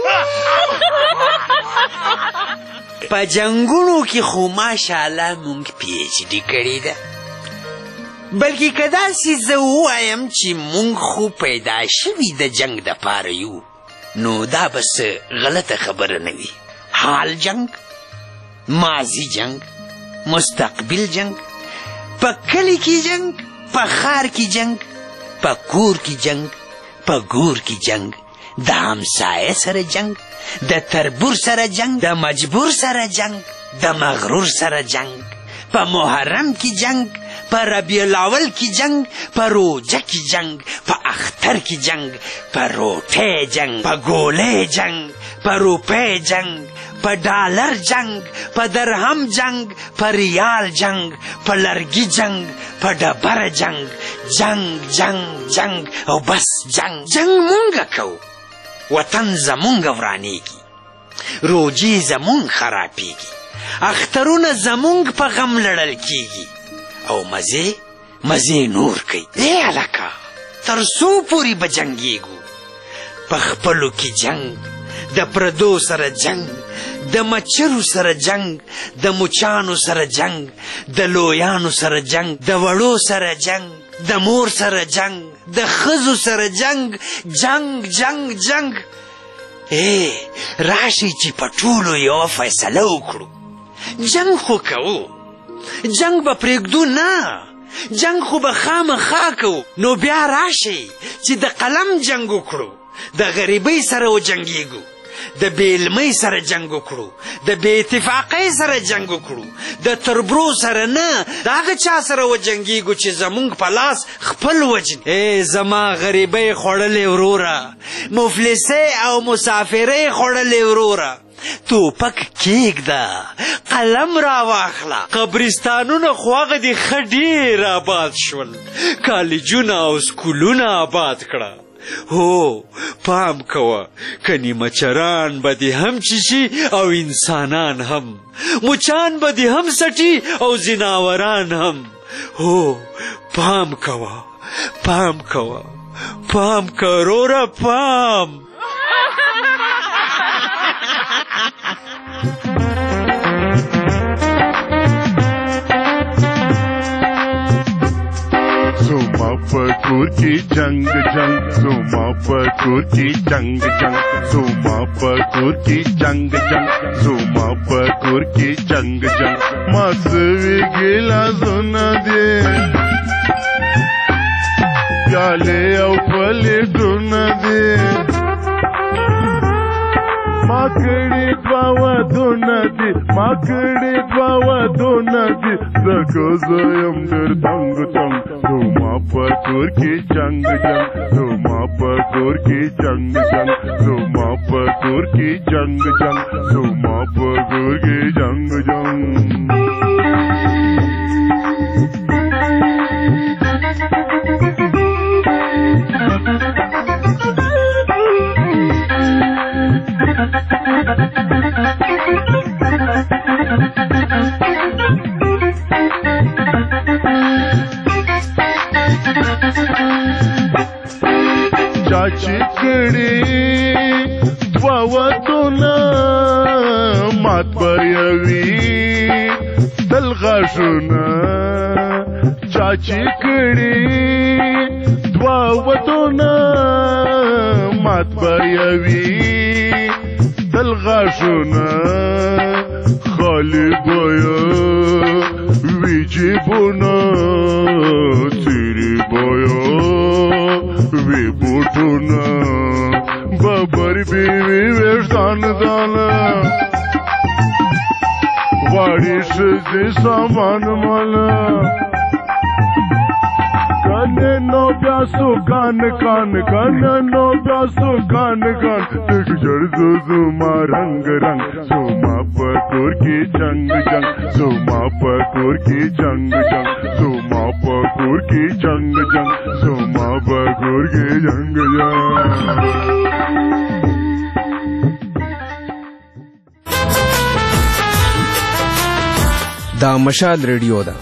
په جنګونو کې خو ماشاءالله مونږ PhD کړې ده، بلکې که داسې زه ووایم چې مونږ خو پیدا شوي د جنګ دپاره یو، نو دا به څه غلطه خبره نه وي. حال جنګ، ماضي جنګ، مستقبل جنګ، په کلي کې جنګ، په ښار کې جنګ، په کور کې جنګ، په ګور کې جنګ، د همسایه سره جنګ، د تربور سره جنګ، د مجبور سره جنګ، د مغرور سره جنګ، په محرم کې جنګ، په ربیع الاول کې جنگ، په روژه کې جنگ، په اختر کې جنگ، په روټۍ جنگ، په ګولۍ جنگ، په روپۍ جنگ، په ډالر جنگ، په درهم جنگ، په ریال جنگ، په لرګي جنگ، په ډبره جنگ، جنگ او بس جنگ مونږه کوو. وطن زمونږ ورانیږي، روجې زمونږ خرابیږي، اخترونه زمونږ په غم لړل کیږي، او مزې نور کوي. ای هلکه تر څو پورې به جنګیږو؟ په خپلو کې جنګ، د پردو سره جنګ، د مچرو سره جنګ، د مچانو سره جنګ، د لویانو سره جنګ، د وړو سره جنګ، د مور سره جنګ، د ښځو سره جنګ، جنګ. راشي چې په ټولو یوه فیصله وکړو. جنګ خو کوو، جنګ به پرېږدو نه، جنګ خو به خامخا کوو. نو بیا راشي چې د قلم جنګ وکړو، د غریبۍ سره وجنګیږو، د بیلمۍ سره جنګ وکړو، د بې اتفاقۍ سره جنګ وکړو، د تربرو سره نه، د هغه چا سره وجنګیږو چې زمونږ په لاس خپل وجني. زما غریبۍ خوړلې وروره، مفلسۍ او مسافرۍ خوړلې وروره، توپک کېږده، قلم راواخله. قبرستانونه خو هغه دي ښه ډېر آباد شول، کالجونه او سکولونه آباد کړه. هو پام کوه، کنی مچران به دې هم چیچي او انسانان هم، مچان به دې هم سټي او زناوران هم. هو پام کوه، پام کوه، پام کروره پام. زما په کور کې جنگ، زما په کور کې جنگ، زما په کور کې جنگ، زما په کور کې جنگ. ما سوي ګلاسونه دي، پیالې او پلیټونه دي، ما کړي دوه ودونه دي، ما کړي دوه ودونه دي، ځکه زه یم ډېر تنګ. زما په کور کې جنگ، زما په کور کې جنگ، زما په کور کې جنگ، زما په کور کې جنگ. چاچی کړي دوه ودونه مات بیوي تل غاښونه، چاچی کړي دوه ودونه مات بیوي تل غاښونه، خالی بیا وی جیبونه، تیری بیا وی بوټونه، ببر بیوی ویښتان دانه، غواړي ښځې سامان ماله، کنه نو بیا سو کان، کنه بیا سو کان، تک جړ زما رنگ، زما په کور کې جنگ، زما په کور کې جنگ، زما په کور کې جنگ، زما په کور کې جنگ. دا مشال ریډیو ده.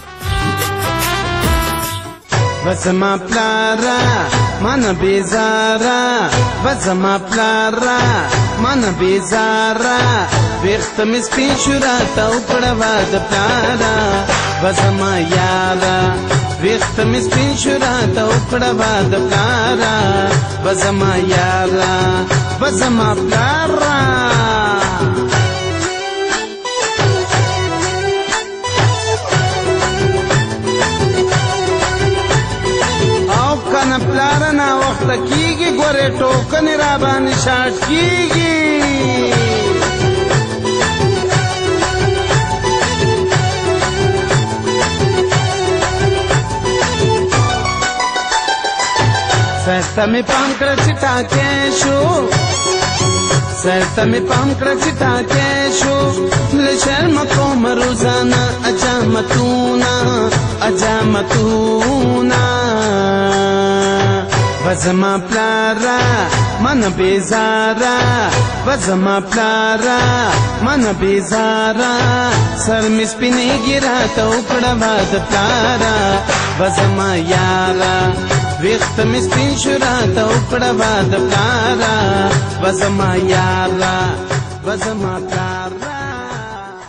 وزما پلارا من بیزارا، وزما پلارا من بیزارا، ویخت می سپین شورا تا وکړه واد پلارا، وزما یارا ویخت می سپین شورا تا وکړه واد پلارا، وزما یارا وزما پلارا. کنه پلار نا وخت کیږي، ګوره ټوکن را باندې شاټ کیږي. سرته می پام کړ چې ټاکې شو، سرته می پام کړ چې ټاکې شو، له شرم کوم روزانه اجامتونه، اجامتونه. وزما پلارا من بیزارا وزما پلارا من بیزارا سر می سپینېږي راته وکړه باد پلارا وزما یارا ویخت می سپین شو راته وکړه باد پلارا وزما یارا وزما پلارا